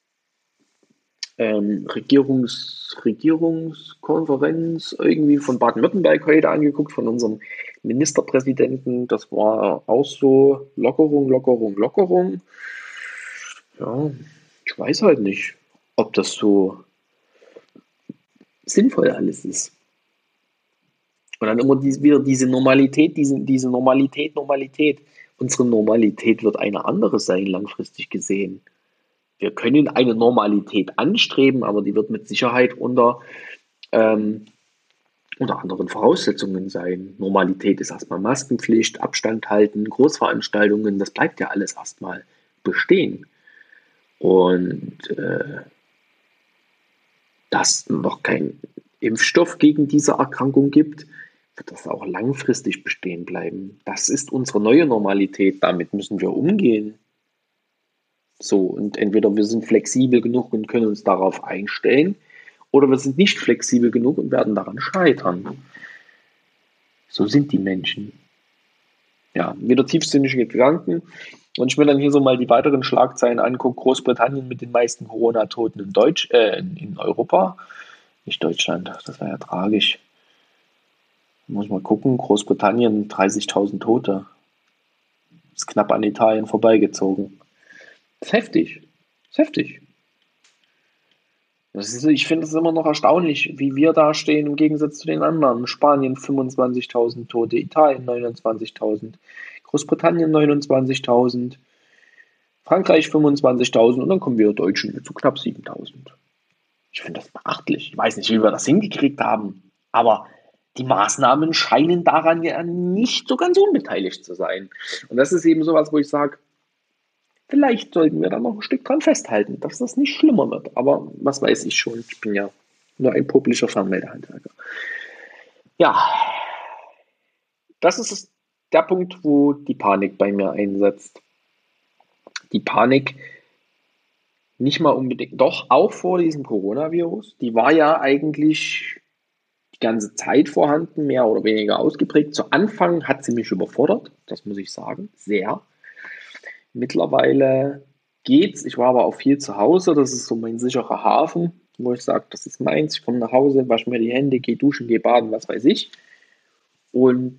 ähm, Regierungs, Regierungskonferenz irgendwie von Baden-Württemberg heute angeguckt, von unserem Ministerpräsidenten. Das war auch so Lockerung, Lockerung, Lockerung. Ja, ich weiß halt nicht, ob das so sinnvoll alles ist. Und dann immer die, wieder diese Normalität, diese, diese Normalität, Normalität. Unsere Normalität wird eine andere sein, langfristig gesehen. Wir können eine Normalität anstreben, aber die wird mit Sicherheit unter ähm, unter anderen Voraussetzungen sein. Normalität ist erstmal Maskenpflicht, Abstand halten, Großveranstaltungen, das bleibt ja alles erstmal bestehen. Und äh, dass noch kein Impfstoff gegen diese Erkrankung gibt, wird das auch langfristig bestehen bleiben. Das ist unsere neue Normalität, damit müssen wir umgehen. So, und entweder wir sind flexibel genug und können uns darauf einstellen, oder wir sind nicht flexibel genug und werden daran scheitern. So sind die Menschen. Ja, wieder tiefsinnige Gedanken. Und ich mir dann hier so mal die weiteren Schlagzeilen angucke, Großbritannien mit den meisten Corona-Toten in Deutsch, äh, in Europa, nicht Deutschland, das wäre ja tragisch. Muss mal gucken, Großbritannien, dreißigtausend Tote. Ist knapp an Italien vorbeigezogen. Das ist heftig. Das ist heftig. Das ist, ich finde es immer noch erstaunlich, wie wir da stehen im Gegensatz zu den anderen. Spanien fünfundzwanzigtausend Tote, Italien neunundzwanzigtausend, Großbritannien neunundzwanzigtausend, Frankreich fünfundzwanzigtausend und dann kommen wir Deutschen zu knapp siebentausend. Ich finde das beachtlich. Ich weiß nicht, wie wir das hingekriegt haben, aber die Maßnahmen scheinen daran ja nicht so ganz unbeteiligt zu sein. Und das ist eben sowas, wo ich sage, vielleicht sollten wir da noch ein Stück dran festhalten, dass das nicht schlimmer wird. Aber was weiß ich schon, ich bin ja nur ein publischer Fernmeldehandwerker. Ja, das ist der Punkt, wo die Panik bei mir einsetzt. Die Panik nicht mal unbedingt, doch auch vor diesem Coronavirus, die war ja eigentlich die ganze Zeit vorhanden, mehr oder weniger ausgeprägt. Zu Anfang hat sie mich überfordert, das muss ich sagen, sehr. Mittlerweile geht's. Ich war aber auch viel zu Hause. Das ist so mein sicherer Hafen, wo ich sage, das ist meins. Ich komme nach Hause, wasche mir die Hände, gehe duschen, gehe baden, was weiß ich. Und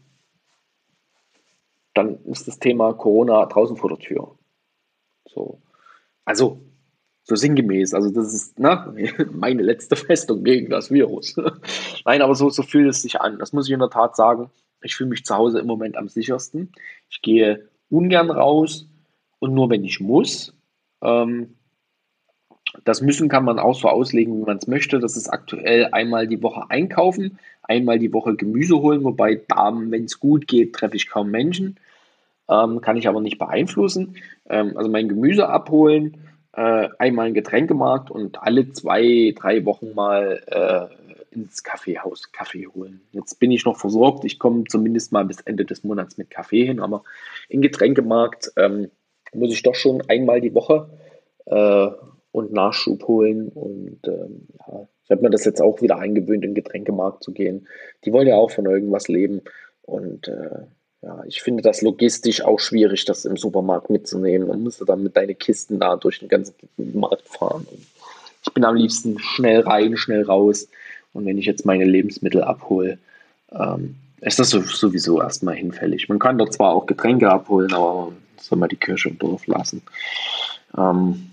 dann ist das Thema Corona draußen vor der Tür. So. Also, so sinngemäß. Also, das ist ne, meine letzte Festung gegen das Virus. Nein, aber so, so fühlt es sich an. Das muss ich in der Tat sagen. Ich fühle mich zu Hause im Moment am sichersten. Ich gehe ungern raus. Und nur wenn ich muss. Ähm, das müssen kann man auch so auslegen, wie man es möchte. Das ist aktuell einmal die Woche einkaufen, einmal die Woche Gemüse holen, wobei da, wenn es gut geht, treffe ich kaum Menschen. Ähm, kann ich aber nicht beeinflussen. Ähm, also mein Gemüse abholen, äh, einmal ein Getränkemarkt und alle zwei, drei Wochen mal äh, ins Kaffeehaus Kaffee holen. Jetzt bin ich noch versorgt. Ich komme zumindest mal bis Ende des Monats mit Kaffee hin, aber im Getränkemarkt ähm, muss ich doch schon einmal die Woche äh, und Nachschub holen. Und ähm, ja, ich habe mir das jetzt auch wieder eingewöhnt, in den Getränkemarkt zu gehen. Die wollen ja auch von irgendwas leben. Und äh, ja, ich finde das logistisch auch schwierig, das im Supermarkt mitzunehmen. Man müsste dann mit deinen Kisten da durch den ganzen Markt fahren. Und ich bin am liebsten schnell rein, schnell raus. Und wenn ich jetzt meine Lebensmittel abhole, ähm, ist das sowieso erstmal hinfällig. Man kann dort zwar auch Getränke abholen, aber soll man die Kirche im Dorf lassen. Ähm,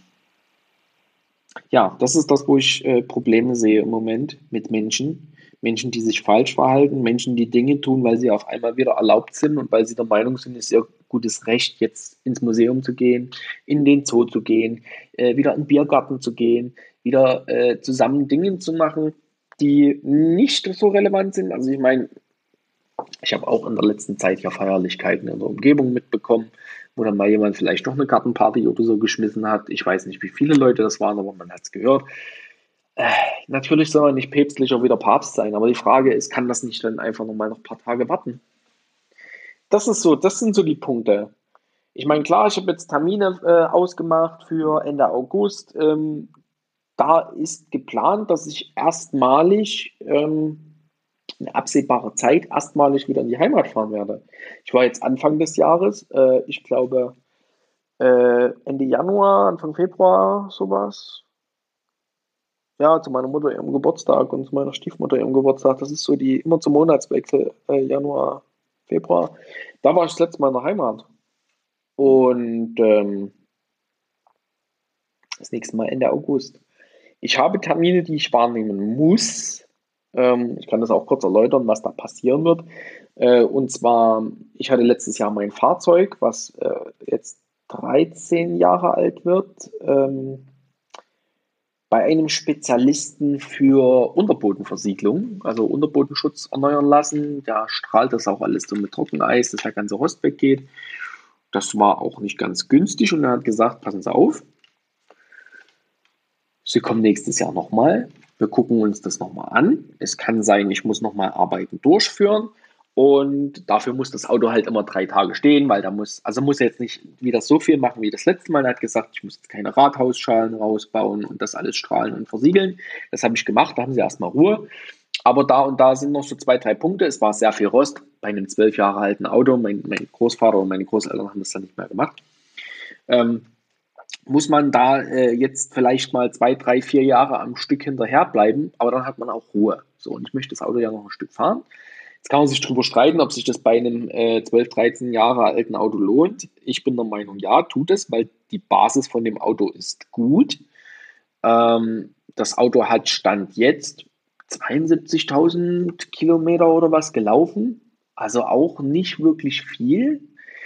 ja, das ist das, wo ich äh, Probleme sehe im Moment mit Menschen. Menschen, die sich falsch verhalten, Menschen, die Dinge tun, weil sie auf einmal wieder erlaubt sind und weil sie der Meinung sind, es ist ihr gutes Recht, jetzt ins Museum zu gehen, in den Zoo zu gehen, äh, wieder in den Biergarten zu gehen, wieder äh, zusammen Dinge zu machen, die nicht so relevant sind. Also ich meine, ich habe auch in der letzten Zeit ja Feierlichkeiten in der Umgebung mitbekommen, wo dann mal jemand vielleicht doch eine Gartenparty oder so geschmissen hat. Ich weiß nicht, wie viele Leute das waren, aber man hat es gehört. Äh, natürlich soll man nicht päpstlicher wie der Papst sein, aber die Frage ist, kann das nicht dann einfach nochmal noch ein paar Tage warten? Das ist so, das sind so die Punkte. Ich meine, klar, ich habe jetzt Termine äh, ausgemacht für Ende August. Ähm, da ist geplant, dass ich erstmalig ähm, in absehbarer Zeit erstmalig wieder in die Heimat fahren werde. Ich war jetzt Anfang des Jahres, äh, ich glaube äh, Ende Januar, Anfang Februar, sowas. Ja, zu meiner Mutter ihrem Geburtstag und zu meiner Stiefmutter ihrem Geburtstag. Das ist so die immer zum Monatswechsel, äh, Januar, Februar. Da war ich das letzte Mal in der Heimat. Und ähm, das nächste Mal Ende August. Ich habe Termine, die ich wahrnehmen muss. Ähm, ich kann das auch kurz erläutern, was da passieren wird. Äh, und zwar, ich hatte letztes Jahr mein Fahrzeug, was äh, jetzt dreizehn Jahre alt wird. Ähm, bei einem Spezialisten für Unterbodenversiegelung, also Unterbodenschutz erneuern lassen. Da strahlt das auch alles so mit Trockeneis, dass der ganze Rost weggeht. Das war auch nicht ganz günstig und er hat gesagt, passen Sie auf, Sie kommen nächstes Jahr nochmal. Wir gucken uns das nochmal an. Es kann sein, ich muss nochmal Arbeiten durchführen. Und dafür muss das Auto halt immer drei Tage stehen, weil da muss, also muss er jetzt nicht wieder so viel machen wie das letzte Mal. Er hat gesagt, ich muss jetzt keine Rathausschalen rausbauen und das alles strahlen und versiegeln. Das habe ich gemacht, da haben sie erstmal Ruhe. Aber da und da sind noch so zwei, drei Punkte. Es war sehr viel Rost bei einem zwölf Jahre alten Auto. Mein, mein Großvater und meine Großeltern haben das dann nicht mehr gemacht. Ähm, muss man da äh, jetzt vielleicht mal zwei, drei, vier Jahre am Stück hinterherbleiben, aber dann hat man auch Ruhe. So, und ich möchte das Auto ja noch ein Stück fahren. Jetzt kann man sich darüber streiten, ob sich das bei einem äh, zwölf, dreizehn Jahre alten Auto lohnt. Ich bin der Meinung, ja, tut es, weil die Basis von dem Auto ist gut. Ähm, das Auto hat Stand jetzt zweiundsiebzigtausend Kilometer oder was gelaufen. Also auch nicht wirklich viel.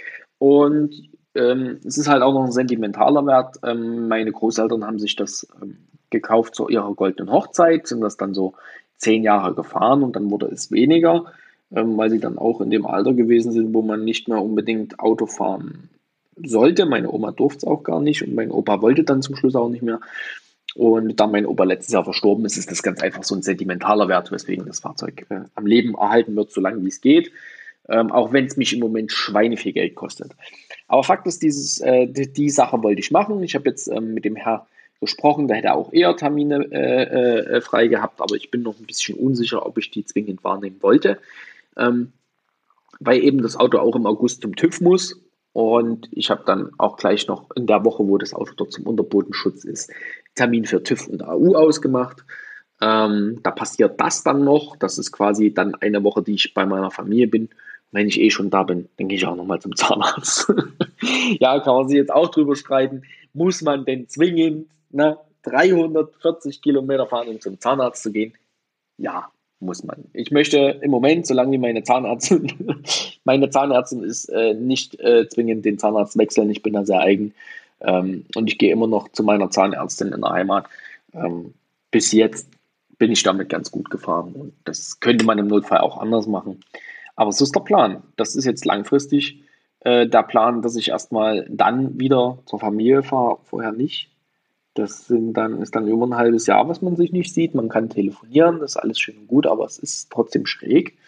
Und ähm, es ist halt auch noch ein sentimentaler Wert. Ähm, meine Großeltern haben sich das ähm, gekauft zu ihrer goldenen Hochzeit, sind das dann so zehn Jahre gefahren und dann wurde es weniger, ähm, weil sie dann auch in dem Alter gewesen sind, wo man nicht mehr unbedingt Auto fahren sollte. Meine Oma durfte es auch gar nicht und mein Opa wollte dann zum Schluss auch nicht mehr. Und da mein Opa letztes Jahr verstorben ist, ist das ganz einfach so ein sentimentaler Wert, weswegen das Fahrzeug äh, am Leben erhalten wird, so lange wie es geht. Ähm, auch wenn es mich im Moment Schweine viel Geld kostet. Aber Fakt ist, dieses, äh, die, die Sache wollte ich machen. Ich habe jetzt ähm, mit dem Herr gesprochen, der hätte auch eher Termine äh, äh, frei gehabt, aber ich bin noch ein bisschen unsicher, ob ich die zwingend wahrnehmen wollte, ähm, weil eben das Auto auch im August zum TÜV muss. Und ich habe dann auch gleich noch in der Woche, wo das Auto dort zum Unterbodenschutz ist, Termin für TÜV und A U ausgemacht. Ähm, da passiert das dann noch. Das ist quasi dann eine Woche, die ich bei meiner Familie bin. Wenn ich eh schon da bin, dann gehe ich auch nochmal zum Zahnarzt. Ja, kann man sich jetzt auch drüber streiten. Muss man denn zwingend ne, dreihundertvierzig Kilometer fahren, um zum Zahnarzt zu gehen? Ja, muss man. Ich möchte im Moment, solange wie meine Zahnärztin, meine Zahnärztin ist, äh, nicht äh, zwingend den Zahnarzt wechseln. Ich bin da sehr eigen. Ähm, und ich gehe immer noch zu meiner Zahnärztin in der Heimat. Ähm, bis jetzt bin ich damit ganz gut gefahren. Und das könnte man im Notfall auch anders machen. Aber so ist der Plan. Das ist jetzt langfristig äh, der Plan, dass ich erstmal dann wieder zur Familie fahre, vorher nicht. Das sind dann, ist dann über ein halbes Jahr, was man sich nicht sieht. Man kann telefonieren, das ist alles schön und gut, aber es ist trotzdem schräg.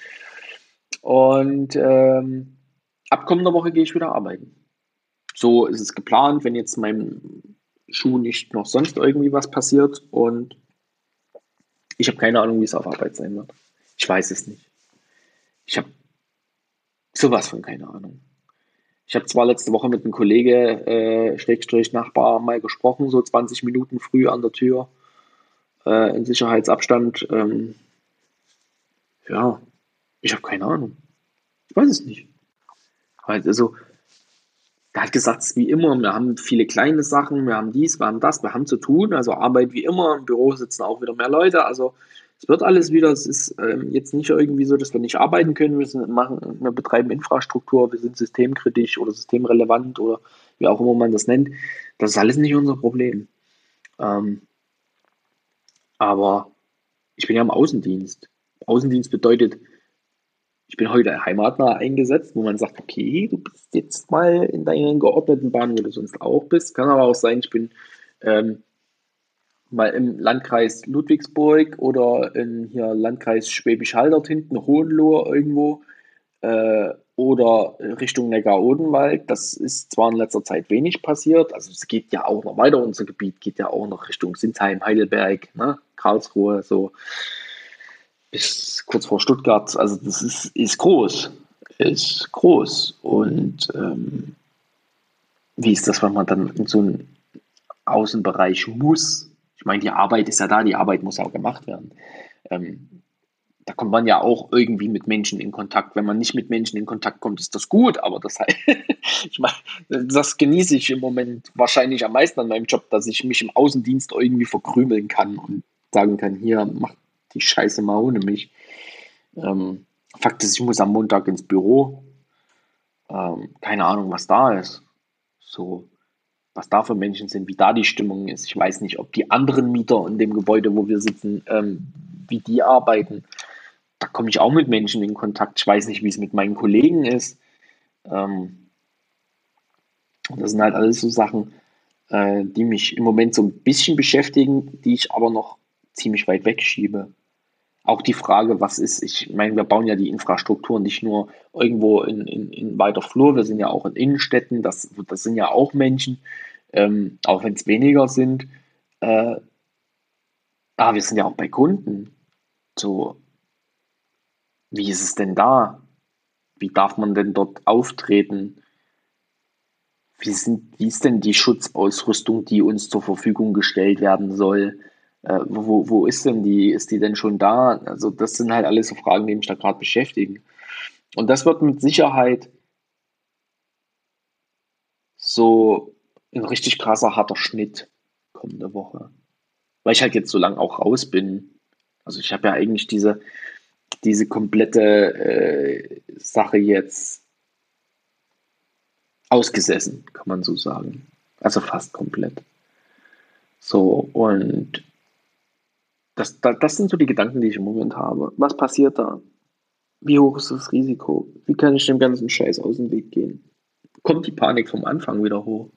Und ähm, ab kommender Woche gehe ich wieder arbeiten. So ist es geplant, wenn jetzt meinem Schuh nicht noch sonst irgendwie was passiert. Und ich habe keine Ahnung, wie es auf Arbeit sein wird. Ich weiß es nicht. Ich habe sowas von keine Ahnung. Ich habe zwar letzte Woche mit einem Kollege, äh, Schrägstrich Nachbar, mal gesprochen, so zwanzig Minuten früh an der Tür, äh, in Sicherheitsabstand. Ähm, ja, ich habe keine Ahnung. Ich weiß es nicht. Also, der hat gesagt, es ist wie immer, wir haben viele kleine Sachen, wir haben dies, wir haben das, wir haben zu tun. Also Arbeit wie immer, im Büro sitzen auch wieder mehr Leute. Also es wird alles wieder, es ist ähm, jetzt nicht irgendwie so, dass wir nicht arbeiten können. Wir, sind, machen, wir betreiben Infrastruktur, wir sind systemkritisch oder systemrelevant oder wie auch immer man das nennt. Das ist alles nicht unser Problem. Ähm, aber ich bin ja im Außendienst. Außendienst bedeutet, ich bin heute heimatnah eingesetzt, wo man sagt, okay, du bist jetzt mal in deinen geordneten Bahnen, wo du sonst auch bist. Kann aber auch sein, ich bin ähm, mal im Landkreis Ludwigsburg oder in hier Landkreis Schwäbisch Hall dort hinten, Hohenlohe irgendwo äh, oder Richtung Neckar-Odenwald. Das ist zwar in letzter Zeit wenig passiert, also es geht ja auch noch weiter, unser Gebiet geht ja auch noch Richtung Sinsheim, Heidelberg, ne, Karlsruhe, so bis kurz vor Stuttgart. Also das ist, ist groß, ist groß. Und ähm, wie ist das, wenn man dann in so einen Außenbereich muss? Ich meine, die Arbeit ist ja da, die Arbeit muss ja auch gemacht werden. Ähm, da kommt man ja auch irgendwie mit Menschen in Kontakt. Wenn man nicht mit Menschen in Kontakt kommt, ist das gut, aber das heißt, ich meine, das genieße ich im Moment wahrscheinlich am meisten an meinem Job, dass ich mich im Außendienst irgendwie verkrümeln kann und sagen kann, hier, mach die Scheiße mal ohne mich. Ähm, Fakt ist, ich muss am Montag ins Büro. Ähm, keine Ahnung, was da ist. So, was da für Menschen sind, wie da die Stimmung ist. Ich weiß nicht, ob die anderen Mieter in dem Gebäude, wo wir sitzen, ähm, wie die arbeiten. Da komme ich auch mit Menschen in Kontakt. Ich weiß nicht, wie es mit meinen Kollegen ist. Ähm, das sind halt alles so Sachen, äh, die mich im Moment so ein bisschen beschäftigen, die ich aber noch ziemlich weit wegschiebe. Auch die Frage, was ist, ich meine, wir bauen ja die Infrastruktur nicht nur irgendwo in, in, in weiter Flur, wir sind ja auch in Innenstädten, das, das sind ja auch Menschen, ähm, auch wenn es weniger sind. Äh, aber wir sind ja auch bei Kunden. So, wie ist es denn da? Wie darf man denn dort auftreten? Wie, sind, wie ist denn die Schutzausrüstung, die uns zur Verfügung gestellt werden soll? Äh, wo, wo ist denn die? Ist die denn schon da? Also das sind halt alles so Fragen, die mich da gerade beschäftigen. Und das wird mit Sicherheit so ein richtig krasser, harter Schnitt kommende Woche. Weil ich halt jetzt so lange auch raus bin. Also ich habe ja eigentlich diese, diese komplette äh, Sache jetzt ausgesessen, kann man so sagen. Also fast komplett. So, und das, das, das sind so die Gedanken, die ich im Moment habe. Was passiert da? Wie hoch ist das Risiko? Wie kann ich dem ganzen Scheiß aus dem Weg gehen? Kommt die Panik vom Anfang wieder hoch?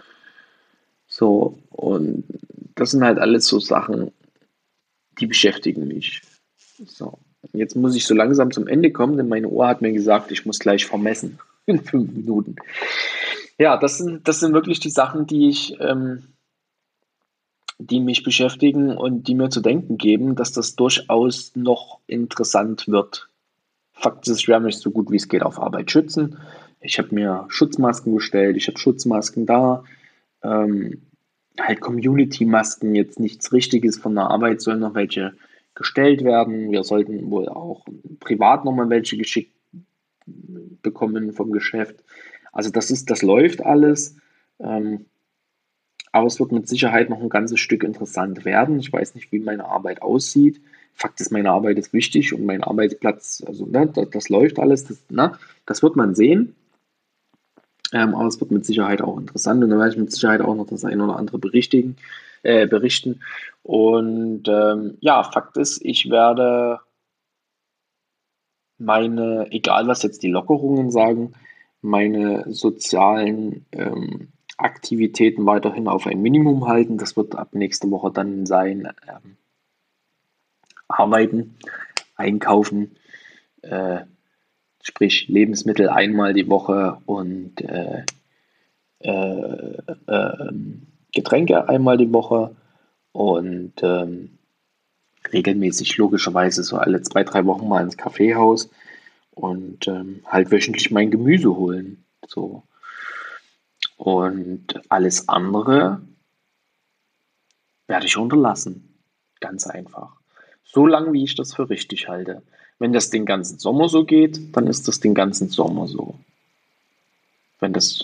So, und das sind halt alles so Sachen, die beschäftigen mich. So, jetzt muss ich so langsam zum Ende kommen, denn meine Uhr hat mir gesagt, ich muss gleich vermessen in fünf Minuten. Ja, das sind, das sind wirklich die Sachen, die ich, ähm, die mich beschäftigen und die mir zu denken geben, dass das durchaus noch interessant wird. Fakt ist, ich werde mich so gut wie es geht auf Arbeit schützen. Ich habe mir Schutzmasken bestellt, ich habe Schutzmasken da. Ähm, halt Community-Masken, jetzt nichts Richtiges von der Arbeit, sollen noch welche gestellt werden. Wir sollten wohl auch privat nochmal welche geschickt bekommen vom Geschäft. Also das ist, das läuft alles. Ähm, aber es wird mit Sicherheit noch ein ganzes Stück interessant werden. Ich weiß nicht, wie meine Arbeit aussieht. Fakt ist, meine Arbeit ist wichtig und mein Arbeitsplatz, also ne, das, das läuft alles. Das, ne, das wird man sehen. Ähm, aber es wird mit Sicherheit auch interessant und da werde ich mit Sicherheit auch noch das ein oder andere berichtigen, äh, berichten. Und ähm, ja, Fakt ist, ich werde meine, egal was jetzt die Lockerungen sagen, meine sozialen ähm, Aktivitäten weiterhin auf ein Minimum halten. Das wird ab nächste Woche dann sein, ähm, arbeiten, einkaufen, äh, sprich Lebensmittel einmal die Woche und äh, äh, äh, Getränke einmal die Woche und ähm, regelmäßig logischerweise so alle zwei, drei Wochen mal ins Kaffeehaus und ähm, halt wöchentlich mein Gemüse holen. So. Und alles andere werde ich unterlassen. Ganz einfach. So lange, wie ich das für richtig halte. Wenn das den ganzen Sommer so geht, dann ist das den ganzen Sommer so. Wenn das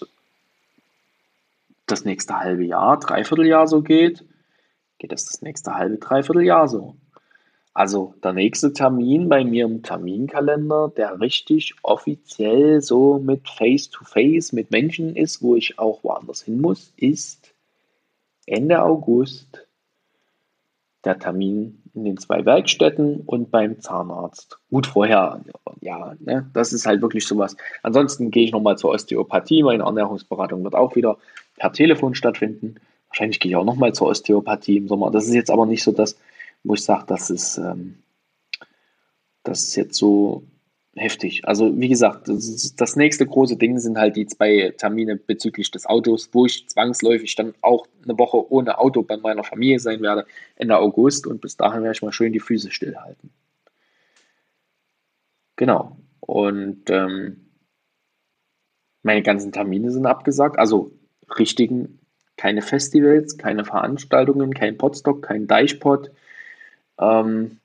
das nächste halbe Jahr, Dreivierteljahr so geht, geht das das nächste halbe, Dreivierteljahr so. Also der nächste Termin bei mir im Terminkalender, der richtig offiziell so mit Face-to-Face mit Menschen ist, wo ich auch woanders hin muss, ist Ende August der Termin in den zwei Werkstätten und beim Zahnarzt. Gut, vorher, ja, ne, das ist halt wirklich sowas. Ansonsten gehe ich nochmal zur Osteopathie. Meine Ernährungsberatung wird auch wieder per Telefon stattfinden. Wahrscheinlich gehe ich auch nochmal zur Osteopathie im Sommer. Das ist jetzt aber nicht so das, wo ich sage, das ist, ähm, das ist jetzt so heftig. Also wie gesagt, das, ist, das nächste große Ding sind halt die zwei Termine bezüglich des Autos, wo ich zwangsläufig dann auch eine Woche ohne Auto bei meiner Familie sein werde, Ende August. Und bis dahin werde ich mal schön die Füße stillhalten. Genau. Und ähm, meine ganzen Termine sind abgesagt. Also richtigen, keine Festivals, keine Veranstaltungen, kein Podstock, kein Deichpod. Ähm,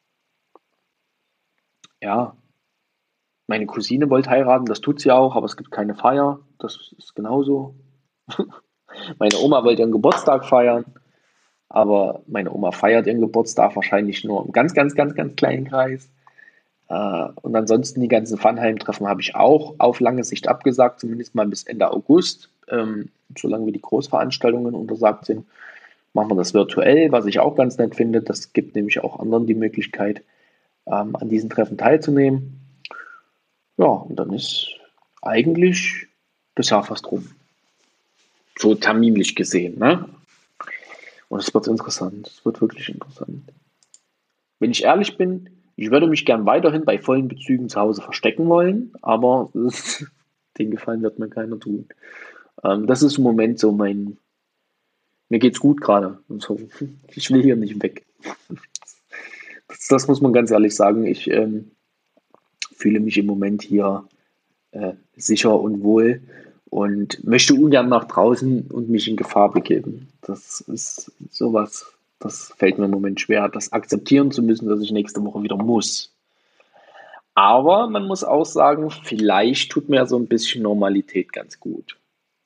ja, meine Cousine wollte heiraten, das tut sie auch, aber es gibt keine Feier. Das ist genauso. Meine Oma wollte ihren Geburtstag feiern, aber meine Oma feiert ihren Geburtstag wahrscheinlich nur im ganz, ganz, ganz, ganz kleinen Kreis. Äh, und ansonsten die ganzen Funheim-Treffen habe ich auch auf lange Sicht abgesagt, zumindest mal bis Ende August. Ähm, solange wie die Großveranstaltungen untersagt sind, machen wir das virtuell, was ich auch ganz nett finde. Das gibt nämlich auch anderen die Möglichkeit, ähm, an diesen Treffen teilzunehmen. Ja, und dann ist eigentlich das Jahr fast rum. So terminlich gesehen, ne? Und es wird interessant. Es wird wirklich interessant. Wenn ich ehrlich bin, ich würde mich gern weiterhin bei vollen Bezügen zu Hause verstecken wollen, aber das, den Gefallen wird mir keiner tun. Ähm, das ist im Moment so mein, mir geht's gut gerade. So, ich will hier nicht weg. Das, das muss man ganz ehrlich sagen. Ich ähm, fühle mich im Moment hier äh, sicher und wohl und möchte ungern nach draußen und mich in Gefahr begeben. Das ist sowas, das fällt mir im Moment schwer, das akzeptieren zu müssen, dass ich nächste Woche wieder muss. Aber man muss auch sagen, vielleicht tut mir so ein bisschen Normalität ganz gut.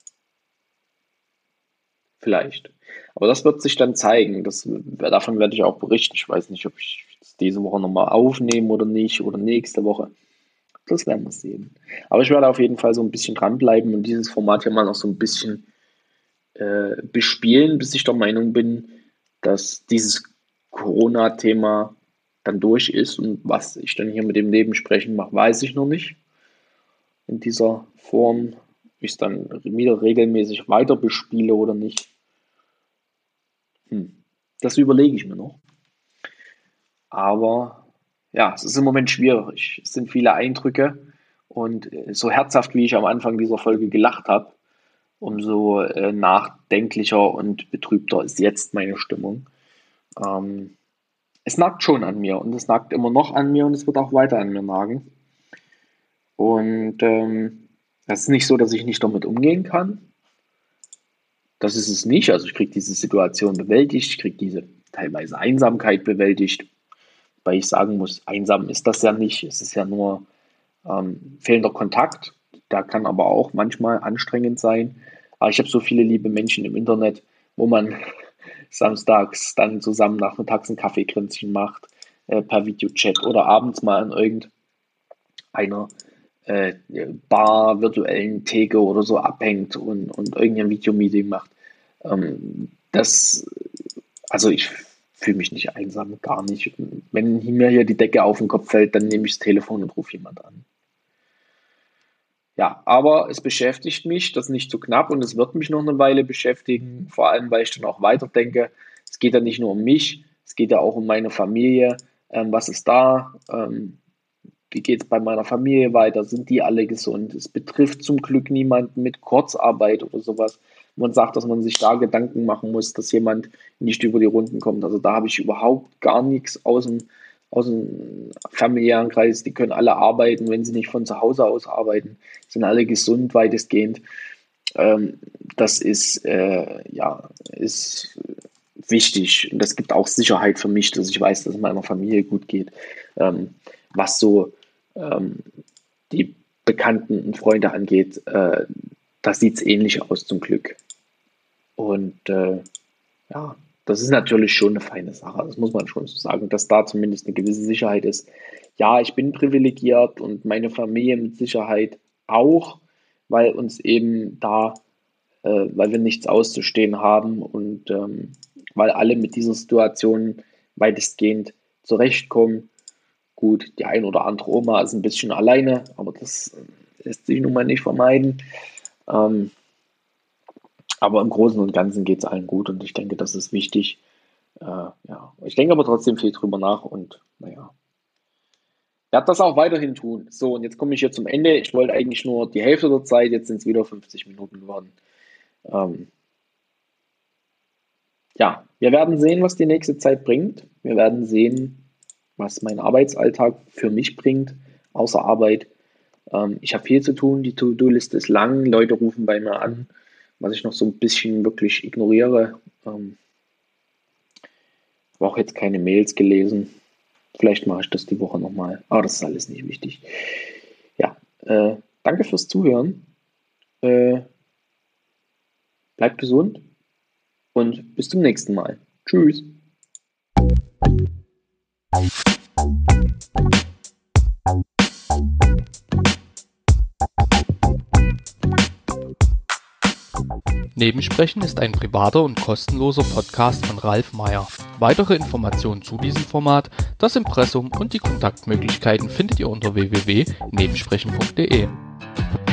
Vielleicht. Aber das wird sich dann zeigen. Das, davon werde ich auch berichten. Ich weiß nicht, ob ich es diese Woche nochmal aufnehme oder nicht oder nächste Woche. Das werden wir sehen. Aber ich werde auf jeden Fall so ein bisschen dranbleiben und dieses Format hier mal noch so ein bisschen äh, bespielen, bis ich der Meinung bin, dass dieses Corona-Thema dann durch ist. Und was ich dann hier mit dem Nebensprechen mache, weiß ich noch nicht. In dieser Form, ich es dann wieder regelmäßig weiter bespiele oder nicht. Hm. Das überlege ich mir noch. Aber ja, es ist im Moment schwierig. Es sind viele Eindrücke und so herzhaft, wie ich am Anfang dieser Folge gelacht habe, umso äh, nachdenklicher und betrübter ist jetzt meine Stimmung. Ähm, es nagt schon an mir und es nagt immer noch an mir und es wird auch weiter an mir nagen. Und ähm, das ist nicht so, dass ich nicht damit umgehen kann. Das ist es nicht. Also ich kriege diese Situation bewältigt, ich kriege diese teilweise Einsamkeit bewältigt. Weil ich sagen muss, einsam ist das ja nicht. Es ist ja nur ähm, fehlender Kontakt. Der kann aber auch manchmal anstrengend sein. Aber ich habe so viele liebe Menschen im Internet, wo man samstags dann zusammen nachmittags ein Kaffeekränzchen macht, äh, per Videochat oder abends mal an irgendeiner äh, Bar, virtuellen Theke oder so abhängt und, und irgendein Videomeeting macht. Ähm, das, also ich fühle mich nicht einsam, gar nicht. Wenn mir hier die Decke auf den Kopf fällt, dann nehme ich das Telefon und rufe jemand an. Ja, aber es beschäftigt mich, das nicht so knapp und es wird mich noch eine Weile beschäftigen, vor allem weil ich dann auch weiterdenke. Es geht ja nicht nur um mich, es geht ja auch um meine Familie. Ähm, was ist da? Ähm, wie geht es bei meiner Familie weiter? Sind die alle gesund? Es betrifft zum Glück niemanden mit Kurzarbeit oder sowas. Man sagt, dass man sich da Gedanken machen muss, dass jemand nicht über die Runden kommt. Also da habe ich überhaupt gar nichts aus dem, aus dem familiären Kreis. Die können alle arbeiten, wenn sie nicht von zu Hause aus arbeiten. Sind alle gesund weitestgehend. Ähm, das ist, äh, ja, ist wichtig. Und das gibt auch Sicherheit für mich, dass ich weiß, dass es meiner Familie gut geht. Ähm, was so ähm, die Bekannten und Freunde angeht, äh, da sieht es ähnlich aus zum Glück. Und äh, ja, das ist natürlich schon eine feine Sache, das muss man schon so sagen, dass da zumindest eine gewisse Sicherheit ist. Ja, ich bin privilegiert und meine Familie mit Sicherheit auch, weil uns eben da, äh, weil wir nichts auszustehen haben und ähm, weil alle mit dieser Situation weitestgehend zurechtkommen. Gut, die ein oder andere Oma ist ein bisschen alleine, aber das lässt sich nun mal nicht vermeiden. Ähm, aber im Großen und Ganzen geht es allen gut und ich denke, das ist wichtig. Äh, ja. Ich denke aber trotzdem viel drüber nach und naja, werde das auch weiterhin tun. So, und jetzt komme ich hier zum Ende. Ich wollte eigentlich nur die Hälfte der Zeit, jetzt sind es wieder fünfzig Minuten geworden. Ähm, ja, wir werden sehen, was die nächste Zeit bringt. Wir werden sehen, was mein Arbeitsalltag für mich bringt, außer Arbeit. Ähm, ich habe viel zu tun, die To-Do-Liste ist lang, Leute rufen bei mir an, was ich noch so ein bisschen wirklich ignoriere. Ähm, habe auch jetzt keine Mails gelesen. Vielleicht mache ich das die Woche nochmal, aber das ist alles nicht wichtig. Ja, äh, danke fürs Zuhören. Äh, bleibt gesund und bis zum nächsten Mal. Tschüss. Nebensprechen ist ein privater und kostenloser Podcast von Ralf Meyer. Weitere Informationen zu diesem Format, das Impressum und die Kontaktmöglichkeiten findet ihr unter w w w punkt nebensprechen punkt de.